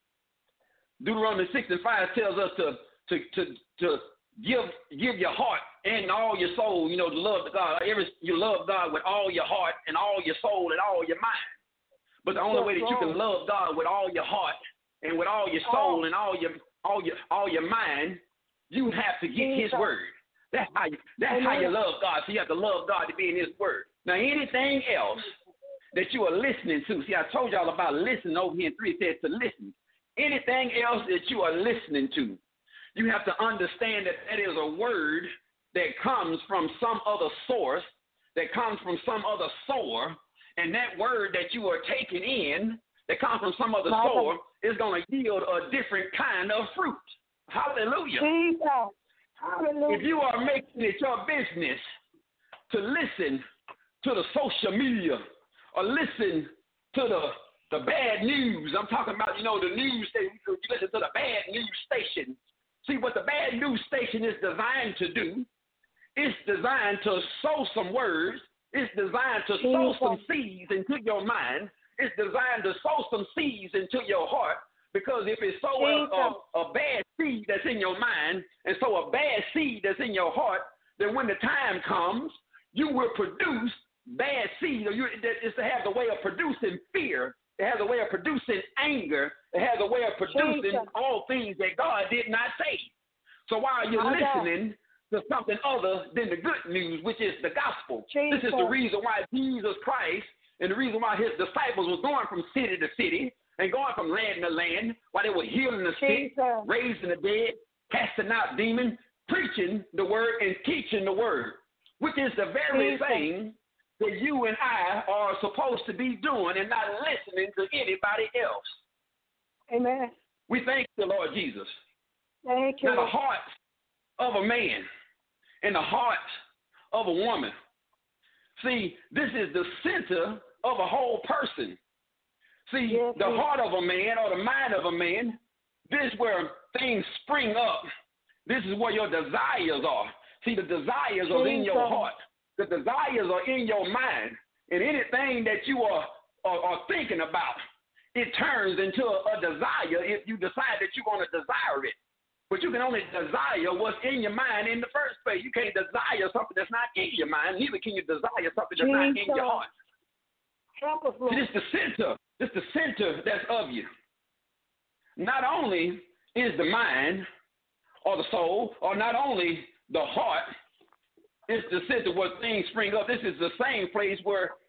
Deuteronomy six and five tells us to to to, to give give your heart and all your soul, you know, to love God. Every, you love God with all your heart and all your soul and all your mind. But the only way that you can love God with all your heart and with all your soul and all your all your all your mind, you have to get his word. That's how you that's how you love God. So you have to love God to be in his word. Now anything else that you are listening to, see, I told y'all about listening over here in three, it says to listen. Anything else that you are listening to, you have to understand that that is a word that comes from some other source, that comes from some other sower. And that word that you are taking in, that comes from some other source, is going to yield a different kind of fruit. Hallelujah. Jesus. Hallelujah. If you are making it your business to listen to the social media or listen to the, the bad news, I'm talking about, you know, the news station, you listen to the bad news station. See, what the bad news station is designed to do, it's designed to sow some words. It's designed to sow some seeds into your mind. It's designed to sow some seeds into your heart, because if it's sow a, a, a bad seed that's in your mind and sow a bad seed that's in your heart, then when the time comes, you will produce bad seed. Or you, it's to have the way of producing fear. It has a way of producing anger. It has a way of producing Jesus. all things that God did not say. So while you're My listening God. to something other than the good news, which is the gospel. Jesus. This is the reason why Jesus Christ and the reason why his disciples were going from city to city and going from land to land, while they were healing the sick, raising the dead, casting out demons, preaching the word and teaching the word, which is the very Jesus. thing that you and I are supposed to be doing and not listening to anybody else. Amen. We thank the Lord Jesus. Thank you. Now the heart of a man and the heart of a woman. See, this is the center of a whole person. See, yes, the yes. heart of a man or the mind of a man, this is where things spring up. This is where your desires are. See, the desires are in your heart. The desires are in your mind. And anything that you are, are, are thinking about, it turns into a, a desire if you decide that you're going to desire it. But you can only desire what's in your mind in the first place. You can't desire something that's not in your mind. Neither can you desire something that's Jesus. not in your heart. Help us, Lord. See, this is the center. This is the center that's of you. Not only is the mind or the soul, or not only the heart, it's the center where things spring up. This is the same place where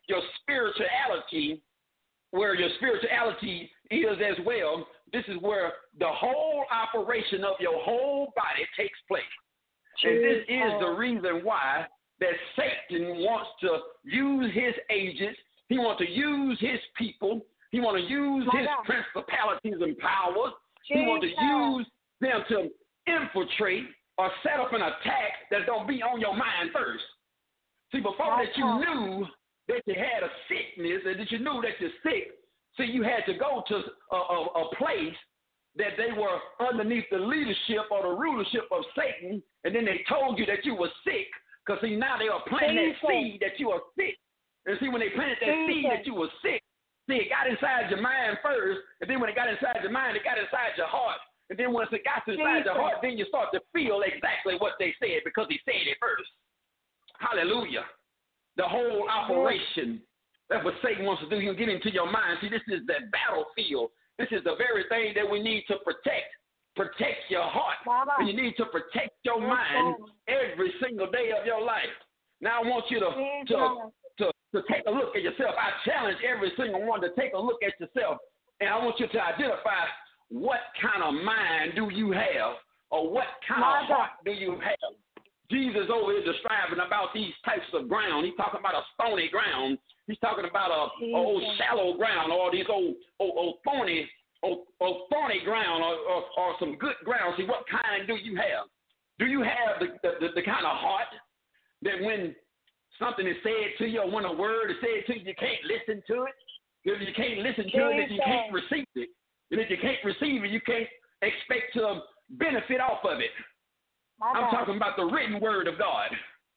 your spirituality, where your spirituality is as well, this is where the whole operation of your whole body takes place. And this is the reason why that Satan wants to use his agents. He wants to use his people. He wants to use My his God. principalities and powers. Jesus. He wants to use them to infiltrate or set up an attack that's going to be on your mind first. See, before My that you God. knew that you had a sickness and that you knew that you're sick, see, you had to go to a, a, a place that they were underneath the leadership or the rulership of Satan, and then they told you that you were sick, because, see, now they are planting Jesus. that seed that you are sick. And, see, when they planted that Jesus. seed that you were sick, see, it got inside your mind first, and then when it got inside your mind, it got inside your heart. And then once it got inside Jesus. your heart, then you start to feel exactly what they said because he said it first. Hallelujah. The whole operation. That's what Satan wants to do. He'll get into your mind. See, this is that battlefield. This is the very thing that we need to protect. Protect your heart. Baba. And you need to protect your Yes, mind Lord. every single day of your life. Now I want you to, Yes, to, Lord. to, to take a look at yourself. I challenge every single one to take a look at yourself. And I want you to identify what kind of mind do you have, or what kind My of God. heart do you have. Jesus over here describing about these types of ground. He's talking about a stony ground. He's talking about a, a old shallow ground, or these old old, old thorny old, old thorny ground, or, or, or some good ground. See, what kind do you have? Do you have the, the, the, the kind of heart that when something is said to you, or when a word is said to you, you can't listen to it? If you can't listen to it, then you can't receive it. And if you can't receive it, you can't expect to benefit off of it. My I'm God. talking about the written word of God.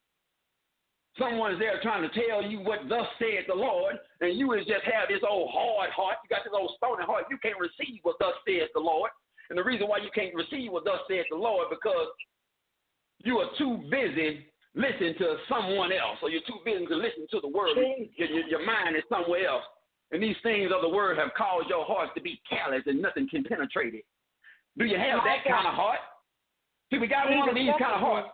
Someone's there trying to tell you what thus said the Lord, and you is just have this old hard heart. You got this old stony heart. You can't receive what thus says the Lord. And the reason why you can't receive what thus said the Lord, because you are too busy listening to someone else, or you're too busy to listen to the word. Your, your, your mind is somewhere else. And these things of the word have caused your heart to be callous, and nothing can penetrate it. Do you have that kind of heart? See, we got one of these kind of hearts.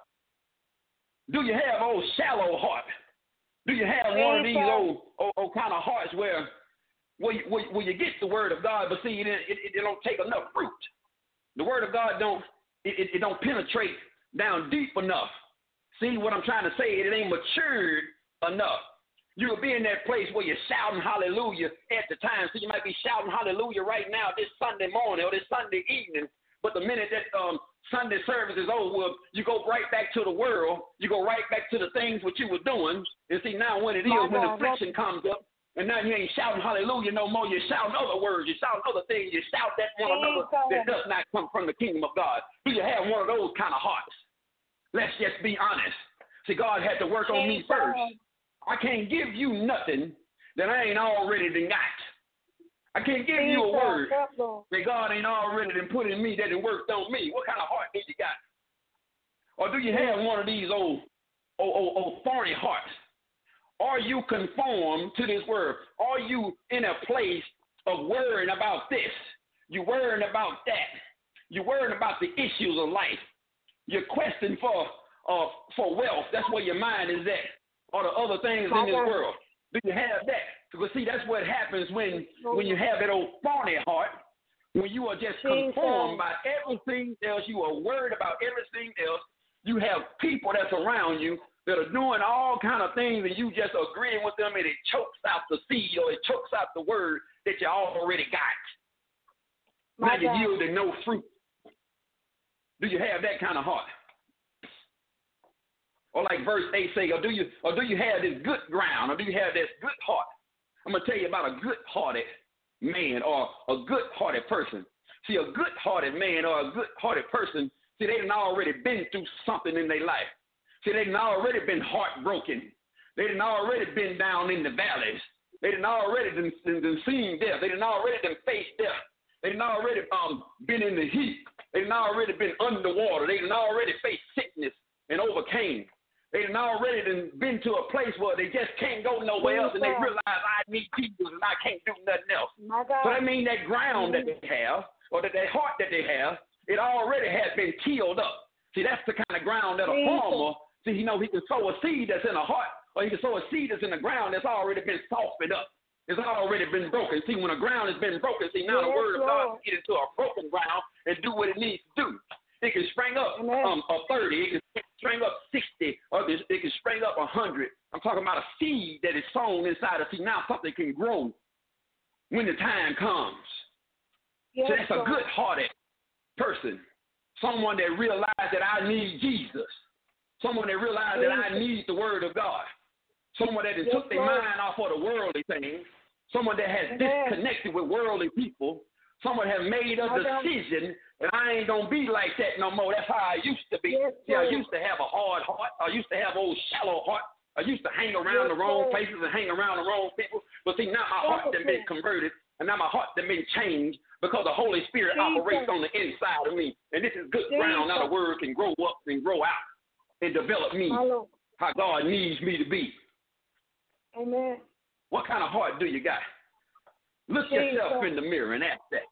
Do you have old shallow heart? Do you have one of these old, old, old kind of hearts where, where, you, where, where you get the word of God, but see, it, it, it don't take enough fruit. The word of God don't, it, it, it don't penetrate down deep enough. See what I'm trying to say? It ain't matured enough. You'll be in that place where you're shouting hallelujah at the time. So you might be shouting hallelujah right now this Sunday morning or this Sunday evening. But the minute that um, Sunday service is over, you go right back to the world. You go right back to the things what you were doing. And see, now when it is, when affliction comes up, and now you ain't shouting hallelujah no more. You're shouting other words. You're shouting other things. You shout that one another that does not come from the kingdom of God. Do you have one of those kind of hearts? Let's just be honest. See, God had to work on me first. I can't give you nothing that I ain't already done got. I can't give you a word that God ain't already done put in me that it worked on me. What kind of heart do you got? Or do you have one of these old, old, old, old thorny hearts? Are you conformed to this word? Are you in a place of worrying about this? You're worrying about that. You're worrying about the issues of life. You're questing for uh, for wealth. That's where your mind is at. Or the other things in this world. Do you have that? Because, see, that's what happens when, when you have that old thorny heart, when you are just conformed by everything else. You are worried about everything else. You have people that's around you that are doing all kind of things, and you just agreeing with them, and it chokes out the seed, or it chokes out the word that you already got. My now you're God. yielding no fruit. Do you have that kind of heart? Or like verse eight say, or do you or do you have this good ground, or do you have this good heart? I'm going to tell you about a good-hearted man or a good-hearted person. See, a good-hearted man or a good-hearted person, see, they done already been through something in their life. See, they done already been heartbroken. They done already been down in the valleys. They done already done, done, done seen death. They done already done faced death. They done already um, been in the heat. They done already been underwater. They done already faced sickness and overcame. They done already done been to a place where they just can't go nowhere else, and they realize I need Jesus and I can't do nothing else. So that means that ground that they have, or that, that heart that they have, it already has been tilled up. See, that's the kind of ground that a farmer, see, you know, he can sow a seed that's in a heart or you can sow a seed that's in the ground that's already been softened up. It's already been broken. See, when the ground has been broken, see, now yes, the word of God can get into a broken ground and do what it needs to do. It can spring up um, a thirty. It can spring up sixty. Or it can spring up one hundred. I'm talking about a seed that is sown inside of seed. Now something can grow when the time comes. Yes, so that's a good-hearted person. Someone that realized that I need Jesus. Someone that realized yes. that I need the word of God. Someone that yes, took their Lord. mind off of the worldly things. Someone that has yes. disconnected with worldly people. Someone has made a decision that I ain't going to be like that no more. That's how I used to be. Yes, See, I used to have a hard heart. I used to have old shallow heart. I used to hang around yes, the wrong Lord. places and hang around the wrong people. But see, now my heart has been converted. And now my heart has been changed because the Holy Spirit Jesus. operates on the inside of me. And this is good Jesus. ground. Now the word can grow up and grow out and develop me Hello. how God needs me to be. Amen. What kind of heart do you got? Look Jesus. yourself in the mirror and ask that.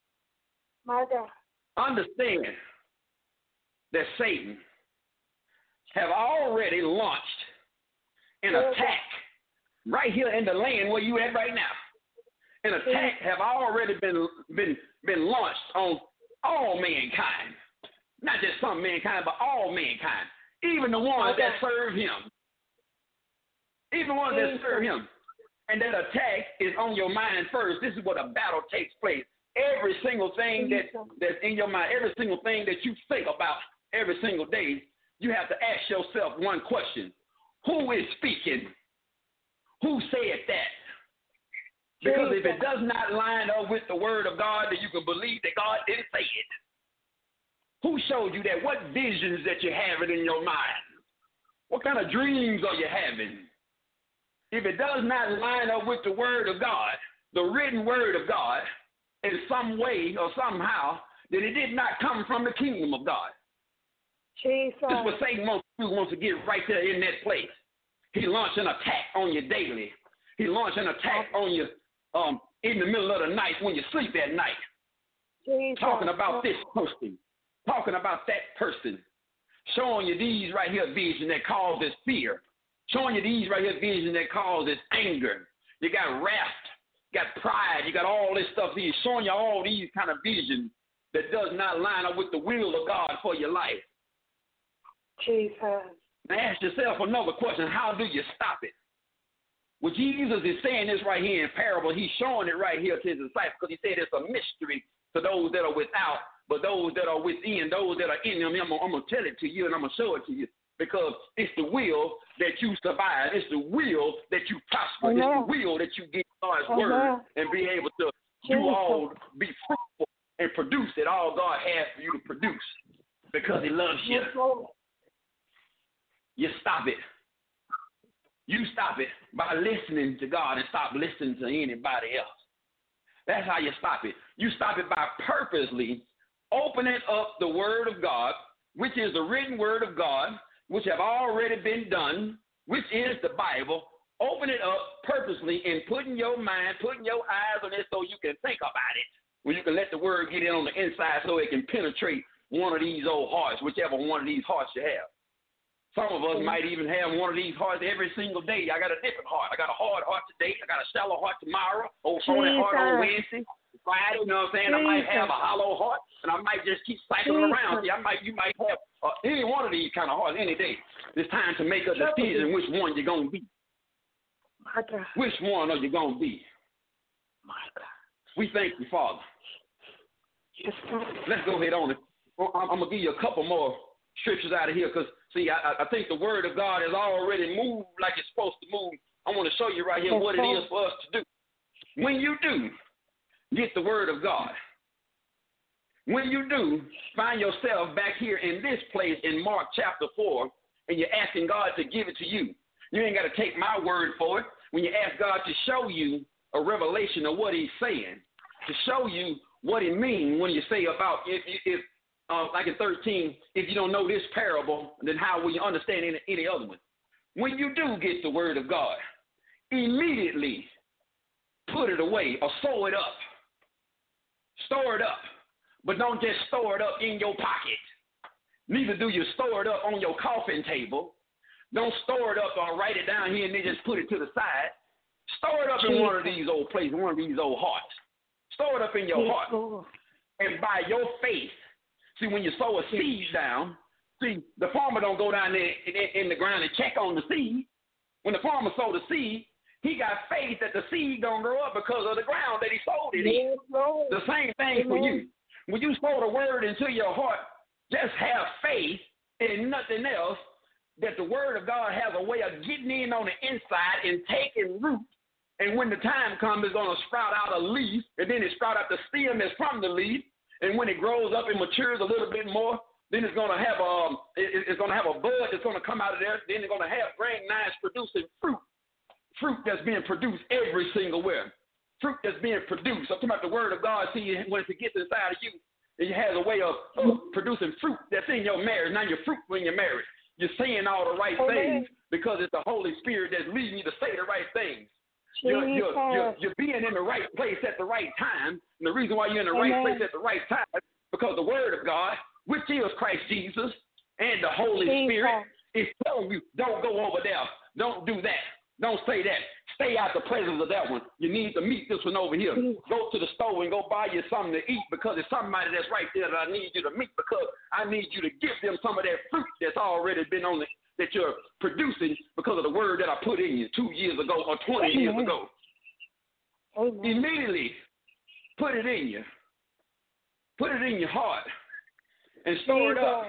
My God. Understand that Satan have already launched an yes. attack right here in the land where you at right now. An attack have already been been been launched on all mankind. Not just some mankind, but all mankind. Even the ones okay. that serve him. Even the ones that serve him. And that attack is on your mind first. This is where the battle takes place. Every single thing that, that's in your mind, every single thing that you think about every single day, you have to ask yourself one question. Who is speaking? Who said that? Because if it does not line up with the word of God, then you can believe that God didn't say it. Who showed you that? What visions that you're having in your mind? What kind of dreams are you having? If it does not line up with the word of God, the written word of God, in some way or somehow, then it did not come from the kingdom of God. Jesus. This is what Satan wants to, wants to get right there in that place. He launched an attack on you daily. He launched an attack on you um, in the middle of the night when you sleep at night. Jesus. Talking about this person. Talking about that person. Showing you these right here visions that causes fear. Showing you these right here visions that causes anger. You got wrath. You got pride. You got all this stuff. He's showing you all these kind of visions that does not line up with the will of God for your life. Jesus. Now ask yourself another question. How do you stop it? Well, Jesus is saying this right here in parable. He's showing it right here to his disciples because he said it's a mystery to those that are without, but those that are within, those that are in them, I'm, I'm going to tell it to you and I'm going to show it to you because it's the will that you survive. It's the will that you prosper. Amen. It's the will that you get God's Amen. word and be able to do all, be fruitful and produce it, all God has for you to produce because he loves you. You stop it. You stop it by listening to God and stop listening to anybody else. That's how you stop it. You stop it by purposely opening up the word of God, which is the written word of God, which have already been done, which is the Bible. Open it up purposely and putting your mind, putting your eyes on it so you can think about it. When you can let the word get in on the inside so it can penetrate one of these old hearts, whichever one of these hearts you have. Some of us might even have one of these hearts every single day. I got a different heart. I got a hard heart today. I got a shallow heart tomorrow. Old phony heart on Wednesday, Friday. You know what I'm saying? Jesus. I might have a hollow heart, and I might just keep cycling Jesus. around. See, I might, you might have uh, any one of these kind of hearts any day. It's time to make a decision which one you're going to be. My God. Which one are you going to be? My God. We thank you, Father. Yes, Let's go ahead on it. I'm going to give you a couple more scriptures out of here because, see, I, I think the word of God has already moved like it's supposed to move. I want to show you right here what it is for us to do. When you do get the word of God, when you do find yourself back here in this place in Mark chapter four, and you're asking God to give it to you, you ain't got to take my word for it. When you ask God to show you a revelation of what he's saying, to show you what it means when you say about if, if Uh, like in thirteen, if you don't know this parable, then how will you understand any, any other one? When you do get the word of God, immediately put it away or sew it up. Store it up. But don't just store it up in your pocket. Neither do you store it up on your coffin table. Don't store it up or write it down here and then just put it to the side. Store it up in one of these old places, one of these old hearts. Store it up in your heart. And by your faith, see, when you sow a seed down, see, the farmer don't go down there in, in the ground and check on the seed. When the farmer sowed the seed, he got faith that the seed don't grow up because of the ground that he sowed it in. The same thing for you. When you sow the word into your heart, just have faith and nothing else, that the word of God has a way of getting in on the inside and taking root. And when the time comes, it's going to sprout out a leaf, and then it sprout out the stem that's from the leaf. And when it grows up and matures a little bit more, then it's going to have a it, it's going to have a bud that's going to come out of there. Then it's going to have bring nice producing fruit, fruit that's being produced every single where, fruit that's being produced. I'm talking about the word of God. See, when it gets inside of you, it has a way of uh, producing fruit that's in your marriage. Now your fruit when you're married, you're saying all the right things because it's the Holy Spirit that's leading you to say the right things. You're, you're, you're, you're being in the right place at the right time. And the reason why you're in the right place at the right time is because the word of God, which is Christ Jesus and the Holy Spirit, is telling you, don't go over there. Don't do that. Don't say that. Stay out the presence of that one. You need to meet this one over here. Go to the store and go buy you something to eat because it's somebody that's right there that I need you to meet because I need you to give them some of that fruit that's already been on the that you're producing because of the word that I put in you two years ago or twenty years ago. Amen. Immediately put it in you. Put it in your heart and store it up.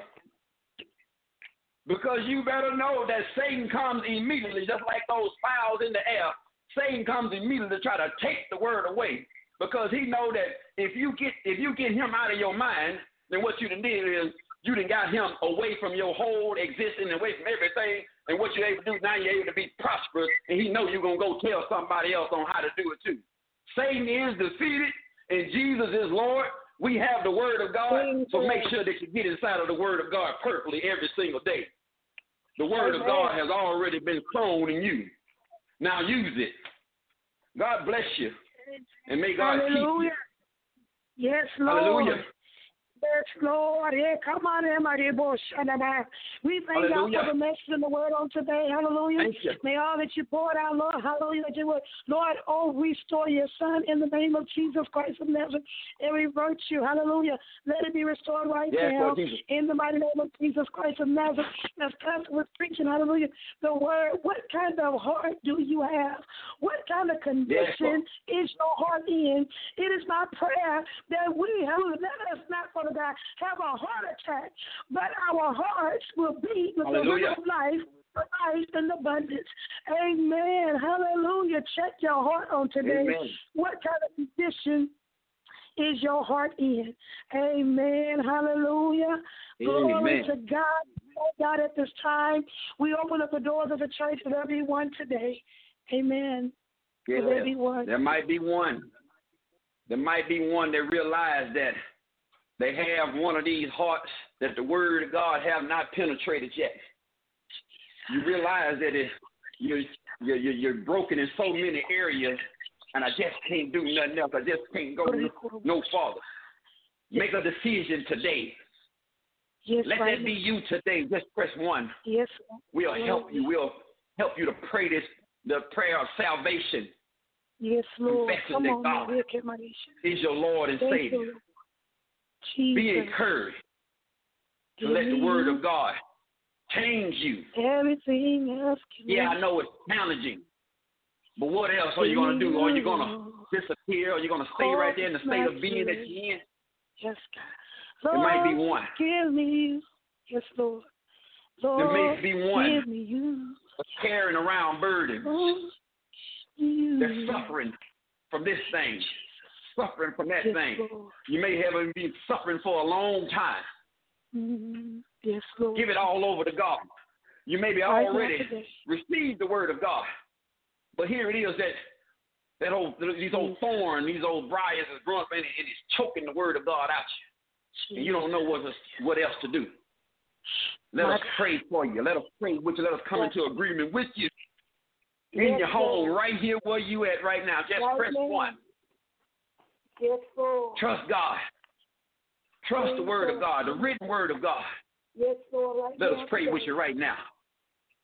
Because you better know that Satan comes immediately, just like those fowls in the air. Satan comes immediately to try to take the word away. Because he know that if you get if you get him out of your mind, then what you done did is you done got him away from your whole existence, away from everything, and what you're able to do now, you're able to be prosperous, and he know you're going to go tell somebody else on how to do it too. Satan is defeated, and Jesus is Lord. We have the word of God, so make sure that you get inside of the word of God perfectly every single day. The word of God has already been sown in you. Now use it. God bless you, and may God Hallelujah. keep you. Yes, Lord. Hallelujah. Yes, Lord. Yeah, come on in, my dear boy. We thank God for the message and the word on today. Hallelujah. May all that you poured out, Lord, hallelujah, that you would, Lord, oh, restore your son in the name of Jesus Christ of Nazareth. Every virtue, hallelujah, let it be restored right yes, now in the mighty name of Jesus Christ of Nazareth. As Pastor was preaching, hallelujah, the word, what kind of heart do you have? What kind of condition yes, is your heart in? It is my prayer that we, hallelujah, let us not for the God, have a heart attack, but our hearts will beat with Hallelujah. The of life, life and abundance. Amen. Hallelujah. Check your heart on today. Amen. What kind of condition is your heart in? Amen. Hallelujah. Amen. Glory to God. Oh God, at this time, we open up the doors of the church for everyone today. Amen. Yeah. For everyone. There might be one. There might be one that realized that they have one of these hearts that the word of God have not penetrated yet. You realize that it, you're, you're, you're broken in so many areas, and I just can't do nothing else. I just can't go no farther. Make a decision today. Yes, Let right. that be you today. Just press one. Yes. We'll help you. We'll help you to pray this, the prayer of salvation. Yes, Lord. Confessing Come that on, God Lord. is your Lord and Thank Savior. You. Jesus. Be encouraged to let the word of God change you. Everything else can Yeah, I know it's challenging, but what else are you going to do? Are you going to disappear? Are you going to stay right there in the state of being that you're in? Yes, God. Lord, there might be one. Give me you. Yes, Lord. Lord, there may be one give me you. carrying around burdens. Lord, they're suffering from this thing. Suffering from that yes, thing. Lord. You may have been suffering for a long time. Mm-hmm. Yes, Lord. Give it all over to God. You may be right already received the word of God, but here it is that that old these old thorns, these old briars is growing up and it's choking the word of God out you, and you don't know what what else to do. Let My us pray for you. Let us pray with you. Let us come yes. into agreement with you in yes, your home, Lord. Right here where you at right now. Just right press now. one. Yes, Lord. Trust God. Trust yes, the word Lord. Of God, the written word of God. Yes, Lord. Right Let us pray today. With you right now.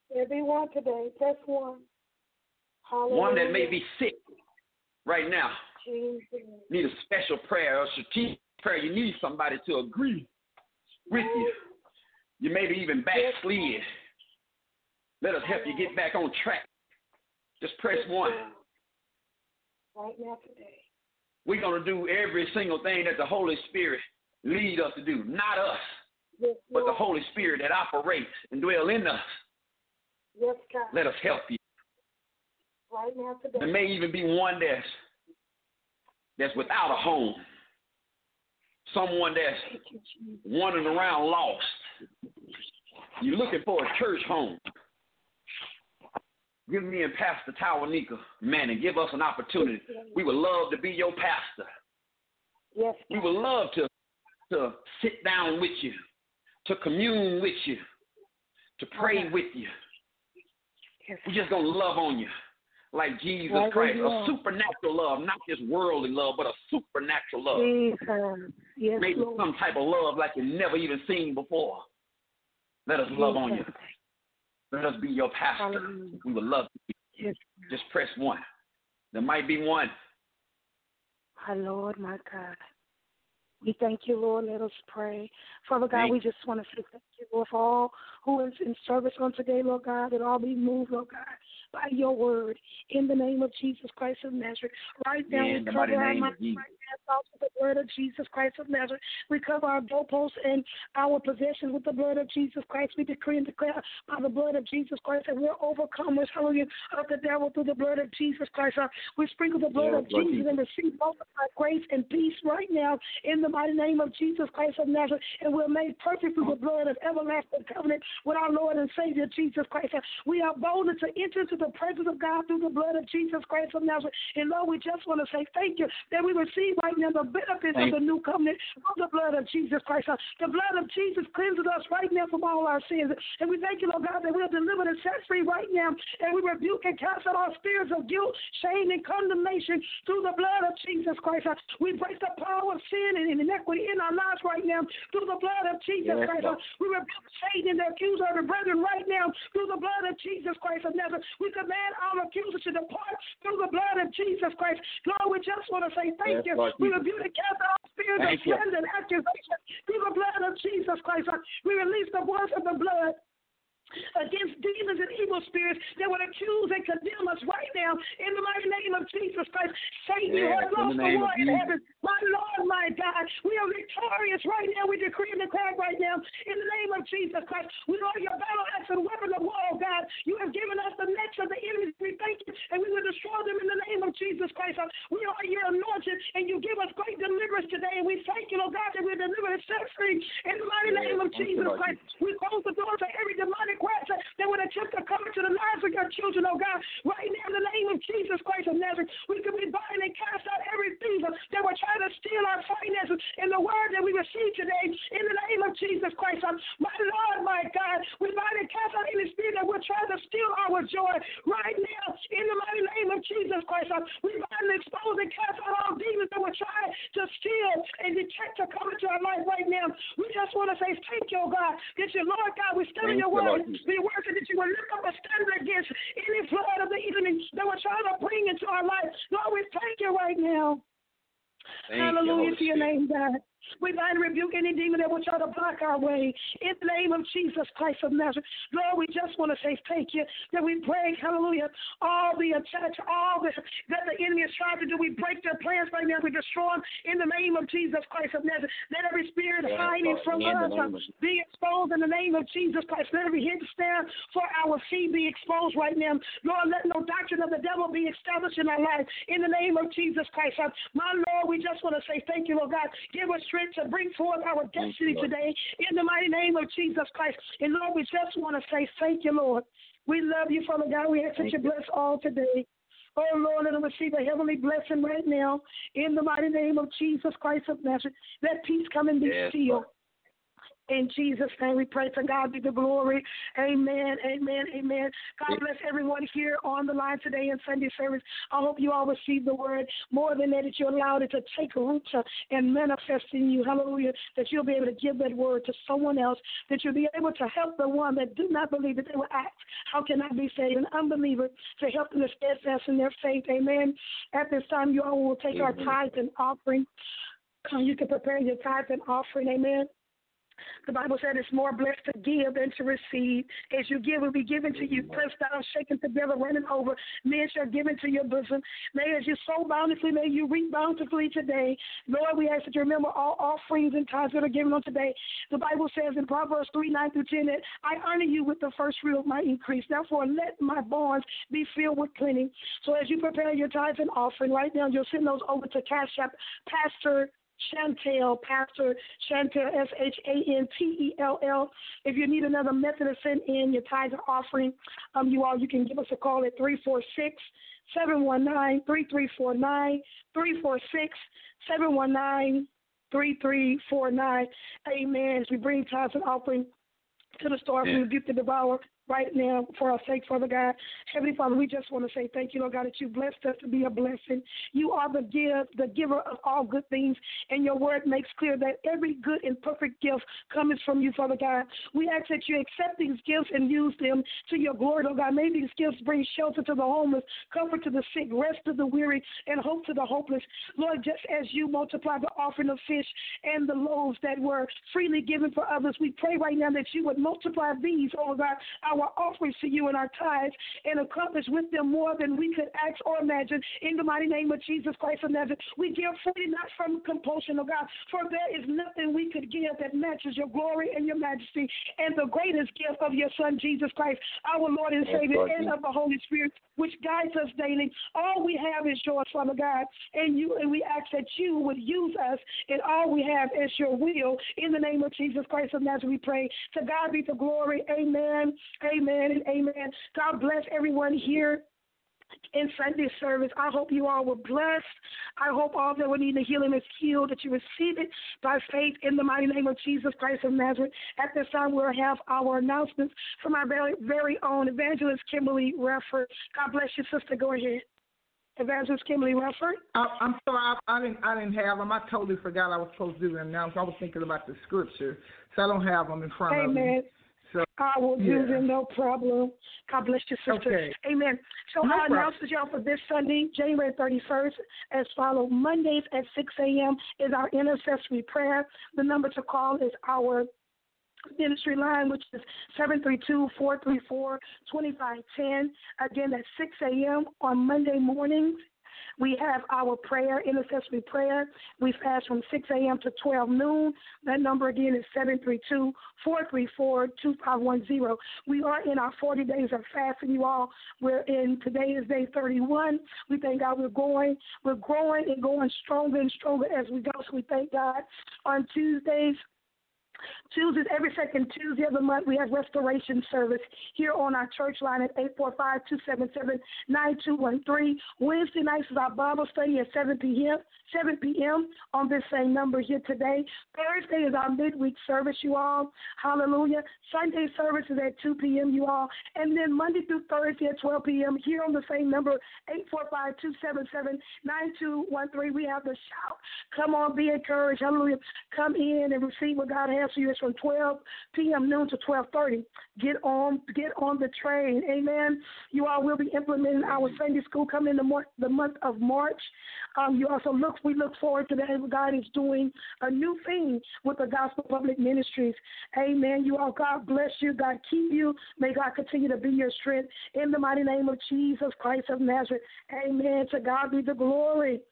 Everyone today, press one. Hallelujah. One that may be sick right now. Jesus. Need a special prayer, a strategic prayer. You need somebody to agree with you. You may be even backslid. Let us help you get back on track. Just press one. Right now today. We're going to do every single thing that the Holy Spirit leads us to do. Not us, yes, but the Holy Spirit that operates and dwells in us. Yes, God. Let us help you. Right now today. There may even be one that's, that's without a home. Someone that's wandering around lost. You're looking for a church home. Give me and Pastor Tawanika, man, and give us an opportunity. We would love to be your pastor. Yes. We would love to, to sit down with you, to commune with you, to pray with you. Yes. We're just going to love on you like Jesus right Christ, a supernatural love, not just worldly love, but a supernatural love. Jesus. Yes, Maybe Lord. some type of love like you've never even seen before. Let us love on you. Let us be your pastor. Hallelujah. We would love to be. Yes. Just press one. There might be one. My Lord, my God. We thank you, Lord. Let us pray. Father God, thank we just want to say thank you, Lord, for all who is in service on today, Lord God, that all be moved, Lord God, by your word. In the name of Jesus Christ of Nazareth. Right now, yeah, we cover our minds right now with the blood of Jesus Christ of Nazareth. We cover our doorposts and our possessions with the blood of Jesus Christ. We decree and declare by the blood of Jesus Christ that we're overcomers, hallelujah, of the devil through the blood of Jesus Christ. Uh, we sprinkle the blood yeah, of Jesus, Jesus and receive multiplied grace and peace right now in the mighty name of Jesus Christ of Nazareth. And we're made perfect through the blood of everlasting covenant with our Lord and Savior Jesus Christ. Uh, we are bold to enter into the presence of God through the blood of Jesus Christ of Nazareth. And Lord, we just want to say thank you that we receive right now the benefits thank of the new covenant through the blood of Jesus Christ. Uh, the blood of Jesus cleanses us right now from all our sins. And we thank you, Lord God, that we are delivered and set free right now. And we rebuke and cast out all spirits of guilt, shame, and condemnation through the blood of Jesus Christ. Uh, we break the power of sin and inequity in our lives right now through the blood of Jesus yes, Christ. Uh, we rebuke Satan and the accuser of the brethren right now through the blood of Jesus Christ of Nazareth. We command our accusers to depart through the blood of Jesus Christ. Lord, we just want to say thank yes, you. Lord, we rebuke and cast out spirits thank of slander and accusation through the blood of Jesus Christ. Uh, we release the voice of the blood against demons and evil spirits that would accuse and condemn us right now in the mighty name of Jesus Christ. Satan, you have lost the war in heaven. My Lord, my God, we are victorious right now. We decree and declare right now in the name of Jesus Christ. We are your battle axe and weapon of war, God. You have given us the necks of the enemy. We thank you, and we will destroy them in the name of Jesus Christ. We are your anointed, and you give us great deliverance today. And we thank you, Lord God, that we're delivered and set free in the mighty name of Jesus Christ. We close the door to every demonic that would attempt to come into the lives of your children, oh God. Right now, in the name of Jesus Christ of Nazareth, we can be bind and cast out every thief that would try to steal our finances in the word that we receive today. In the name of Jesus Christ, my Lord, my God, we bind and cast out any spirit that would try to steal our joy. Right now, in the mighty name of Jesus Christ, we bind and expose and cast out all demons that would try to steal and detect to come into our life right now. We just want to say thank you, oh God, that your Lord God, we stand in your word. Your word that you will lift up a standard against any flood of the enemy that we're trying to bring into our life. Lord, we thank you right now. Thank Hallelujah you, to your name, God. We bind and rebuke any demon that will try to block our way. In the name of Jesus Christ of Nazareth. Lord, we just want to say thank you that we break, hallelujah, all the attacks, all the, that the enemy has tried to do. We break their plans right now. We destroy them in the name of Jesus Christ of Nazareth. Let every spirit yeah, hiding from us uh, be exposed in the name of Jesus Christ. Let every hidden snare for our seed be exposed right now. Lord, let no doctrine of the devil be established in our life. In the name of Jesus Christ. Uh, my Lord, we just want to say thank you, Lord God. Give us strength to bring forth our destiny today in the mighty name of Jesus Christ. And Lord, we just want to say thank you, Lord. We love you, Father God. We ask that you bless all today. Oh, Lord, let them receive a heavenly blessing right now in the mighty name of Jesus Christ of Nazareth. Let peace come and be yes, still. In Jesus' name we pray. To God be the glory. Amen, amen, amen. God bless everyone here on the line today in Sunday service. I hope you all received the word. More than that, that you allowed it to take root and manifest in you. Hallelujah. That you'll be able to give that word to someone else. That you'll be able to help the one that do not believe, that they will ask, how can I be saved? An unbeliever, to help them to steadfast in their faith. Amen. At this time, you all will take our tithes and offering. You can prepare your tithes and offering. Amen. The Bible said it's more blessed to give than to receive. As you give, it will be given to you, pressed down, shaken together, running over. Men shall give into your bosom. May as you sow bountifully, may you reap bountifully today. Lord, we ask that you remember all offerings and tithes that are given on today. The Bible says in Proverbs three, nine through ten, that I honor you with the first fruit of my increase. Therefore, let my barns be filled with plenty. So as you prepare your tithes and offering, right now, you'll send those over to Cash App, Pastor Chantel, Pastor Chantel, S H A N T E L L. If you need another method to send in your tithes and offering, um, you all, you can give us a call at three four six, seven one nine, three three four nine, three four six, seven one nine, three three four nine. Amen. As we bring tithes and offering to the store, we rebuke the devourer right now for our sake, Father God. Heavenly Father, we just want to say thank you, Lord God, that you blessed us to be a blessing. You are the give, the giver of all good things, and your word makes clear that every good and perfect gift comes from you, Father God. We ask that you accept these gifts and use them to your glory, Lord God. May these gifts bring shelter to the homeless, comfort to the sick, rest to the weary, and hope to the hopeless. Lord, just as you multiplied the offering of fish and the loaves that were freely given for others, we pray right now that you would multiply these, oh God, our offerings to you and our tithes, and accomplish with them more than we could ask or imagine. In the mighty name of Jesus Christ of Nazareth, we give freely, not from compulsion, oh God, for there is nothing we could give that matches your glory and your majesty and the greatest gift of your Son, Jesus Christ, our Lord and Savior, and of the Holy Spirit, which guides us daily. All we have is yours, Father God, and you, and we ask that you would use us, and all we have is your will. In the name of Jesus Christ of Nazareth, we pray. To God be the glory. Amen. Amen and amen. God bless everyone here in Sunday service. I hope you all were blessed. I hope all that will need a healing is healed, that you receive it by faith in the mighty name of Jesus Christ of Nazareth. At this time, we'll have our announcements from our very, very own Evangelist Kimberly Redford. God bless you, sister. Go ahead. Evangelist Kimberly Redford. I, I'm sorry, I, I didn't. I didn't have them. I totally forgot I was supposed to do the announcement. I was thinking about the scripture, so I don't have them in front Amen. of me. So, I will do yeah. them, no problem. God bless you, sister. Okay. Amen. So No our problem. announcements, y'all, for this Sunday, January thirty-first, as follows. Mondays at six a.m. is our intercessory prayer. The number to call is our ministry line, which is seven three two, four three four, two five one zero. Again, at six a.m. on Monday mornings. We have our prayer, intercessory prayer. We fast from six a.m. to twelve noon. That number again is seven three two, four three four, two five one zero. We are in our forty days of fasting, you all. We're in, today is day thirty-one. We thank God we're going, we're growing and going stronger and stronger as we go. So we thank God. On Tuesdays, Tuesdays, every second Tuesday of the month, we have restoration service here on our church line at eight four five, two seven seven, nine two one three. Wednesday nights is our Bible study at seven p.m. seven p.m. on this same number here today. Thursday is our midweek service, you all. Hallelujah. Sunday service is at two p.m., you all. And then Monday through Thursday at twelve p.m. here on the same number, eight four five, two seven seven, nine two one three. We have the shout. Come on, be encouraged. Hallelujah. Come in and receive what God has for you. It's from twelve p.m. noon to twelve thirty. Get on, get on the train. Amen. You all will be implementing our Sunday school coming in the, mo- the month of March. Um, you also look, we look forward to that. God is doing a new thing with the Gospel Public Ministries. Amen. You all, God bless you. God keep you. May God continue to be your strength in the mighty name of Jesus Christ of Nazareth. Amen. To God be the glory.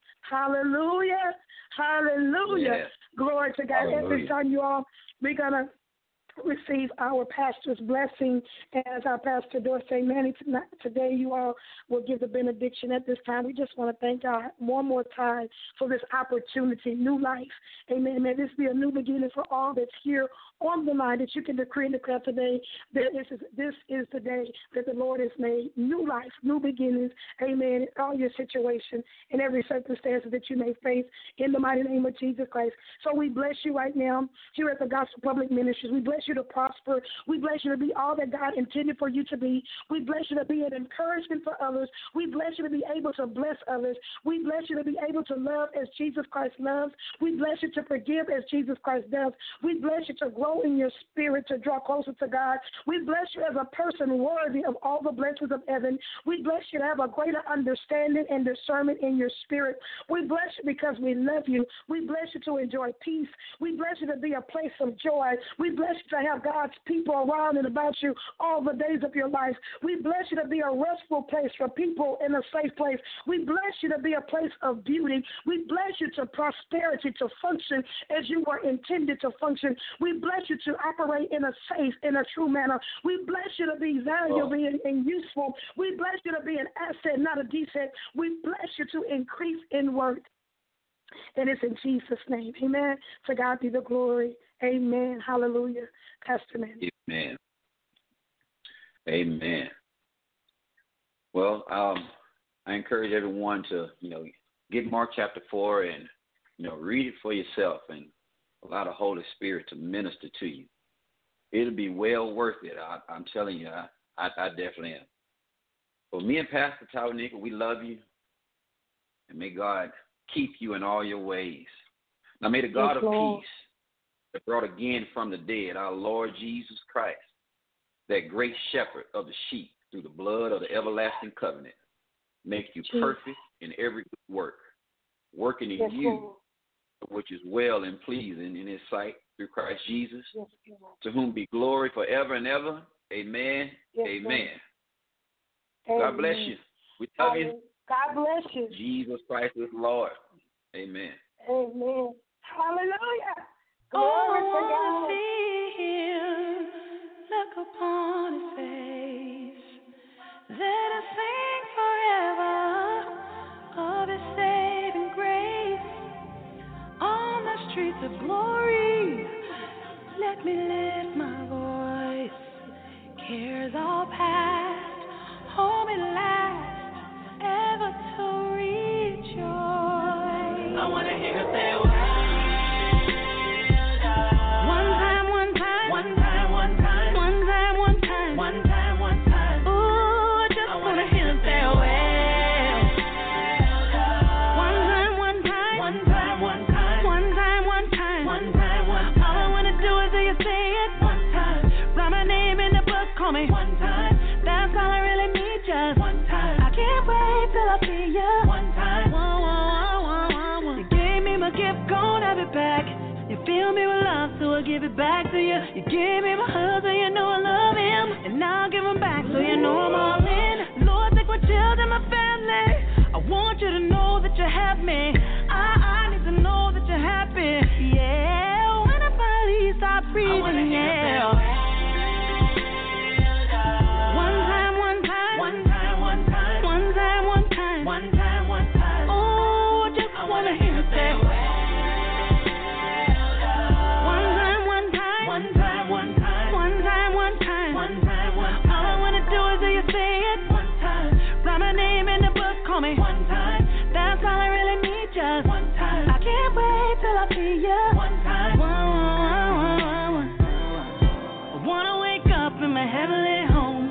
Hallelujah. Hallelujah. Yes. Glory to God. Hallelujah. At this time, you all, we're going to receive our pastor's blessing. As our pastor Dorsey Manning today, you all will give the benediction at this time. We just want to thank God one more time for this opportunity, new life. Amen. May this be a new beginning for all that's here on the line, that you can decree and declare today that this is, this is the day that the Lord has made. New life, new beginnings. Amen. In all your situations, in every circumstance that you may face, in the mighty name of Jesus Christ. So we bless you right now here at the Gospel Public Ministries. We bless you to prosper. We bless you to be all that God intended for you to be. We bless you to be an encouragement for others. We bless you to be able to bless others. We bless you to be able to love as Jesus Christ loves. We bless you to forgive as Jesus Christ does. We bless you to grow in your spirit, to draw closer to God. We bless you as a person worthy of all the blessings of heaven. We bless you to have a greater understanding and discernment in your spirit. We bless you because we love you. We bless you to enjoy peace. We bless you to be a place of joy. We bless you to have God's people around and about you all the days of your life. We bless you to be a restful place for people in a safe place. We bless you to be a place of beauty. We bless you to prosperity, to function as you were intended to function. We bless you to operate in a safe, in a true manner. We bless you to be valuable and, and useful. We bless you to be an asset, not a defect. We bless you to increase in work. And it's in Jesus' name. Amen. To God be the glory. Amen. Hallelujah. Pastor Man. Amen. Amen. Well, um, I encourage everyone to, you know, get Mark chapter four and, you know, read it for yourself and allow the Holy Spirit to minister to you. It'll be well worth it. I, I'm telling you, I, I, I definitely am. For me and Pastor Tawanika, we love you. And may God keep you in all your ways. Now may the God yes, of Lord. Peace that brought again from the dead our Lord Jesus Christ, that great shepherd of the sheep through the blood of the everlasting covenant, make you Jesus. Perfect in every good work, working in yes, you, Lord. Which is well and pleasing in his sight through Christ Jesus, yes, to whom be glory forever and ever. Amen. Yes, Amen. Lord. God bless you. We love you. God bless you. Jesus Christ is Lord. Amen. Amen. Hallelujah. Glory oh, to God. See him, look upon his face. Let us sing forever of his saving grace. On the streets of glory, let me lift my voice. Cares all past, home at last, ever to rejoice. I want to hear you say, well done. One time, one time, one time, one time, one time, one time, one time, one time. Ooh, I just want to hear you say, well done. One time, one time, one time, one time, one time, one time, one time, one time. All I want to do is hear you say it one time. Write my name in the book, call me one time. That's all I really need, just one time. I can't wait till I see you one time. Whoa, whoa, whoa, whoa, whoa, whoa. You gave me my gift, gon' have it back. You fill me with love, so I give it back to you. You gave me my husband, you know I love him, and now I'll give him back, so you know I'm all in. Lord, take my children, my family. I want you to know that you have me. I, I need to know that you're happy. Yeah, when I finally stop breathing, yeah. Me one time, that's all I really need, just one time. I can't wait till I see you one time. One, one, one, one. I wanna wake up in my heavenly home.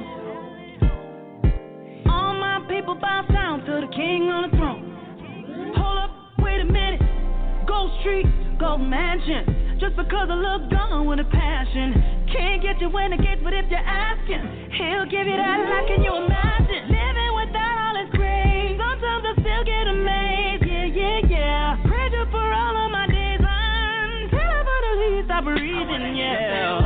All my people bow down to the King on the throne. Hold up, wait a minute. Gold Street, Gold Mansion. Just because I look gone with a passion. Can't get you when I get, but if you're asking, he'll give you that. Like, can you imagine living without all his grace? Sometimes I still get amazed, yeah, yeah, yeah. Praise you for all of my days until I finally stop breathing, yeah.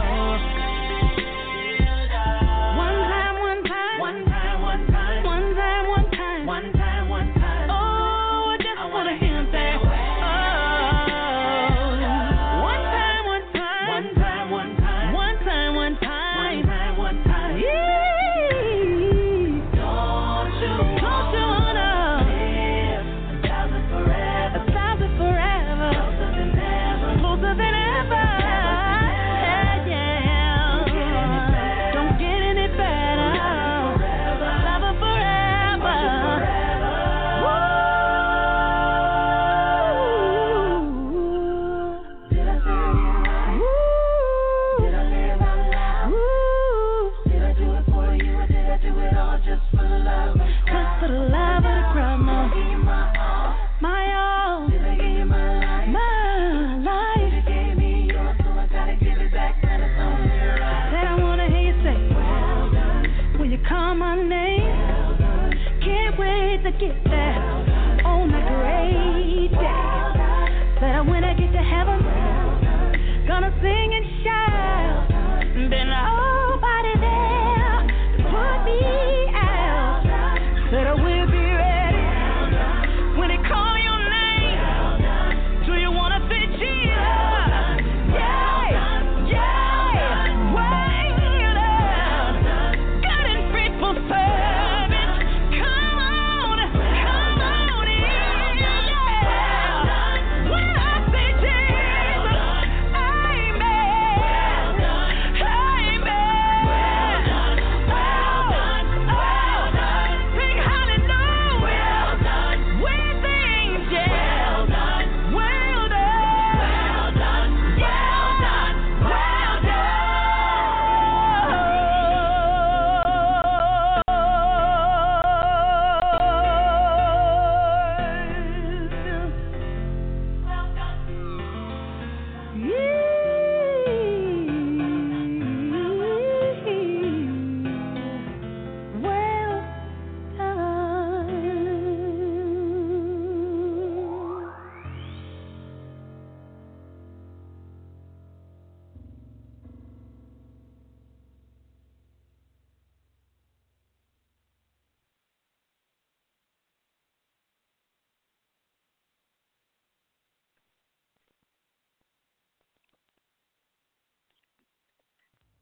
One time, one time, one time, one time, one time, one time, one time, one time. Oh, I just I wanna hear him say, oh. One time, one time, one time, one time, one time. for the love of the crowd, no. My all, my life. Said I wanna hear you say, when you call my name, can't wait to get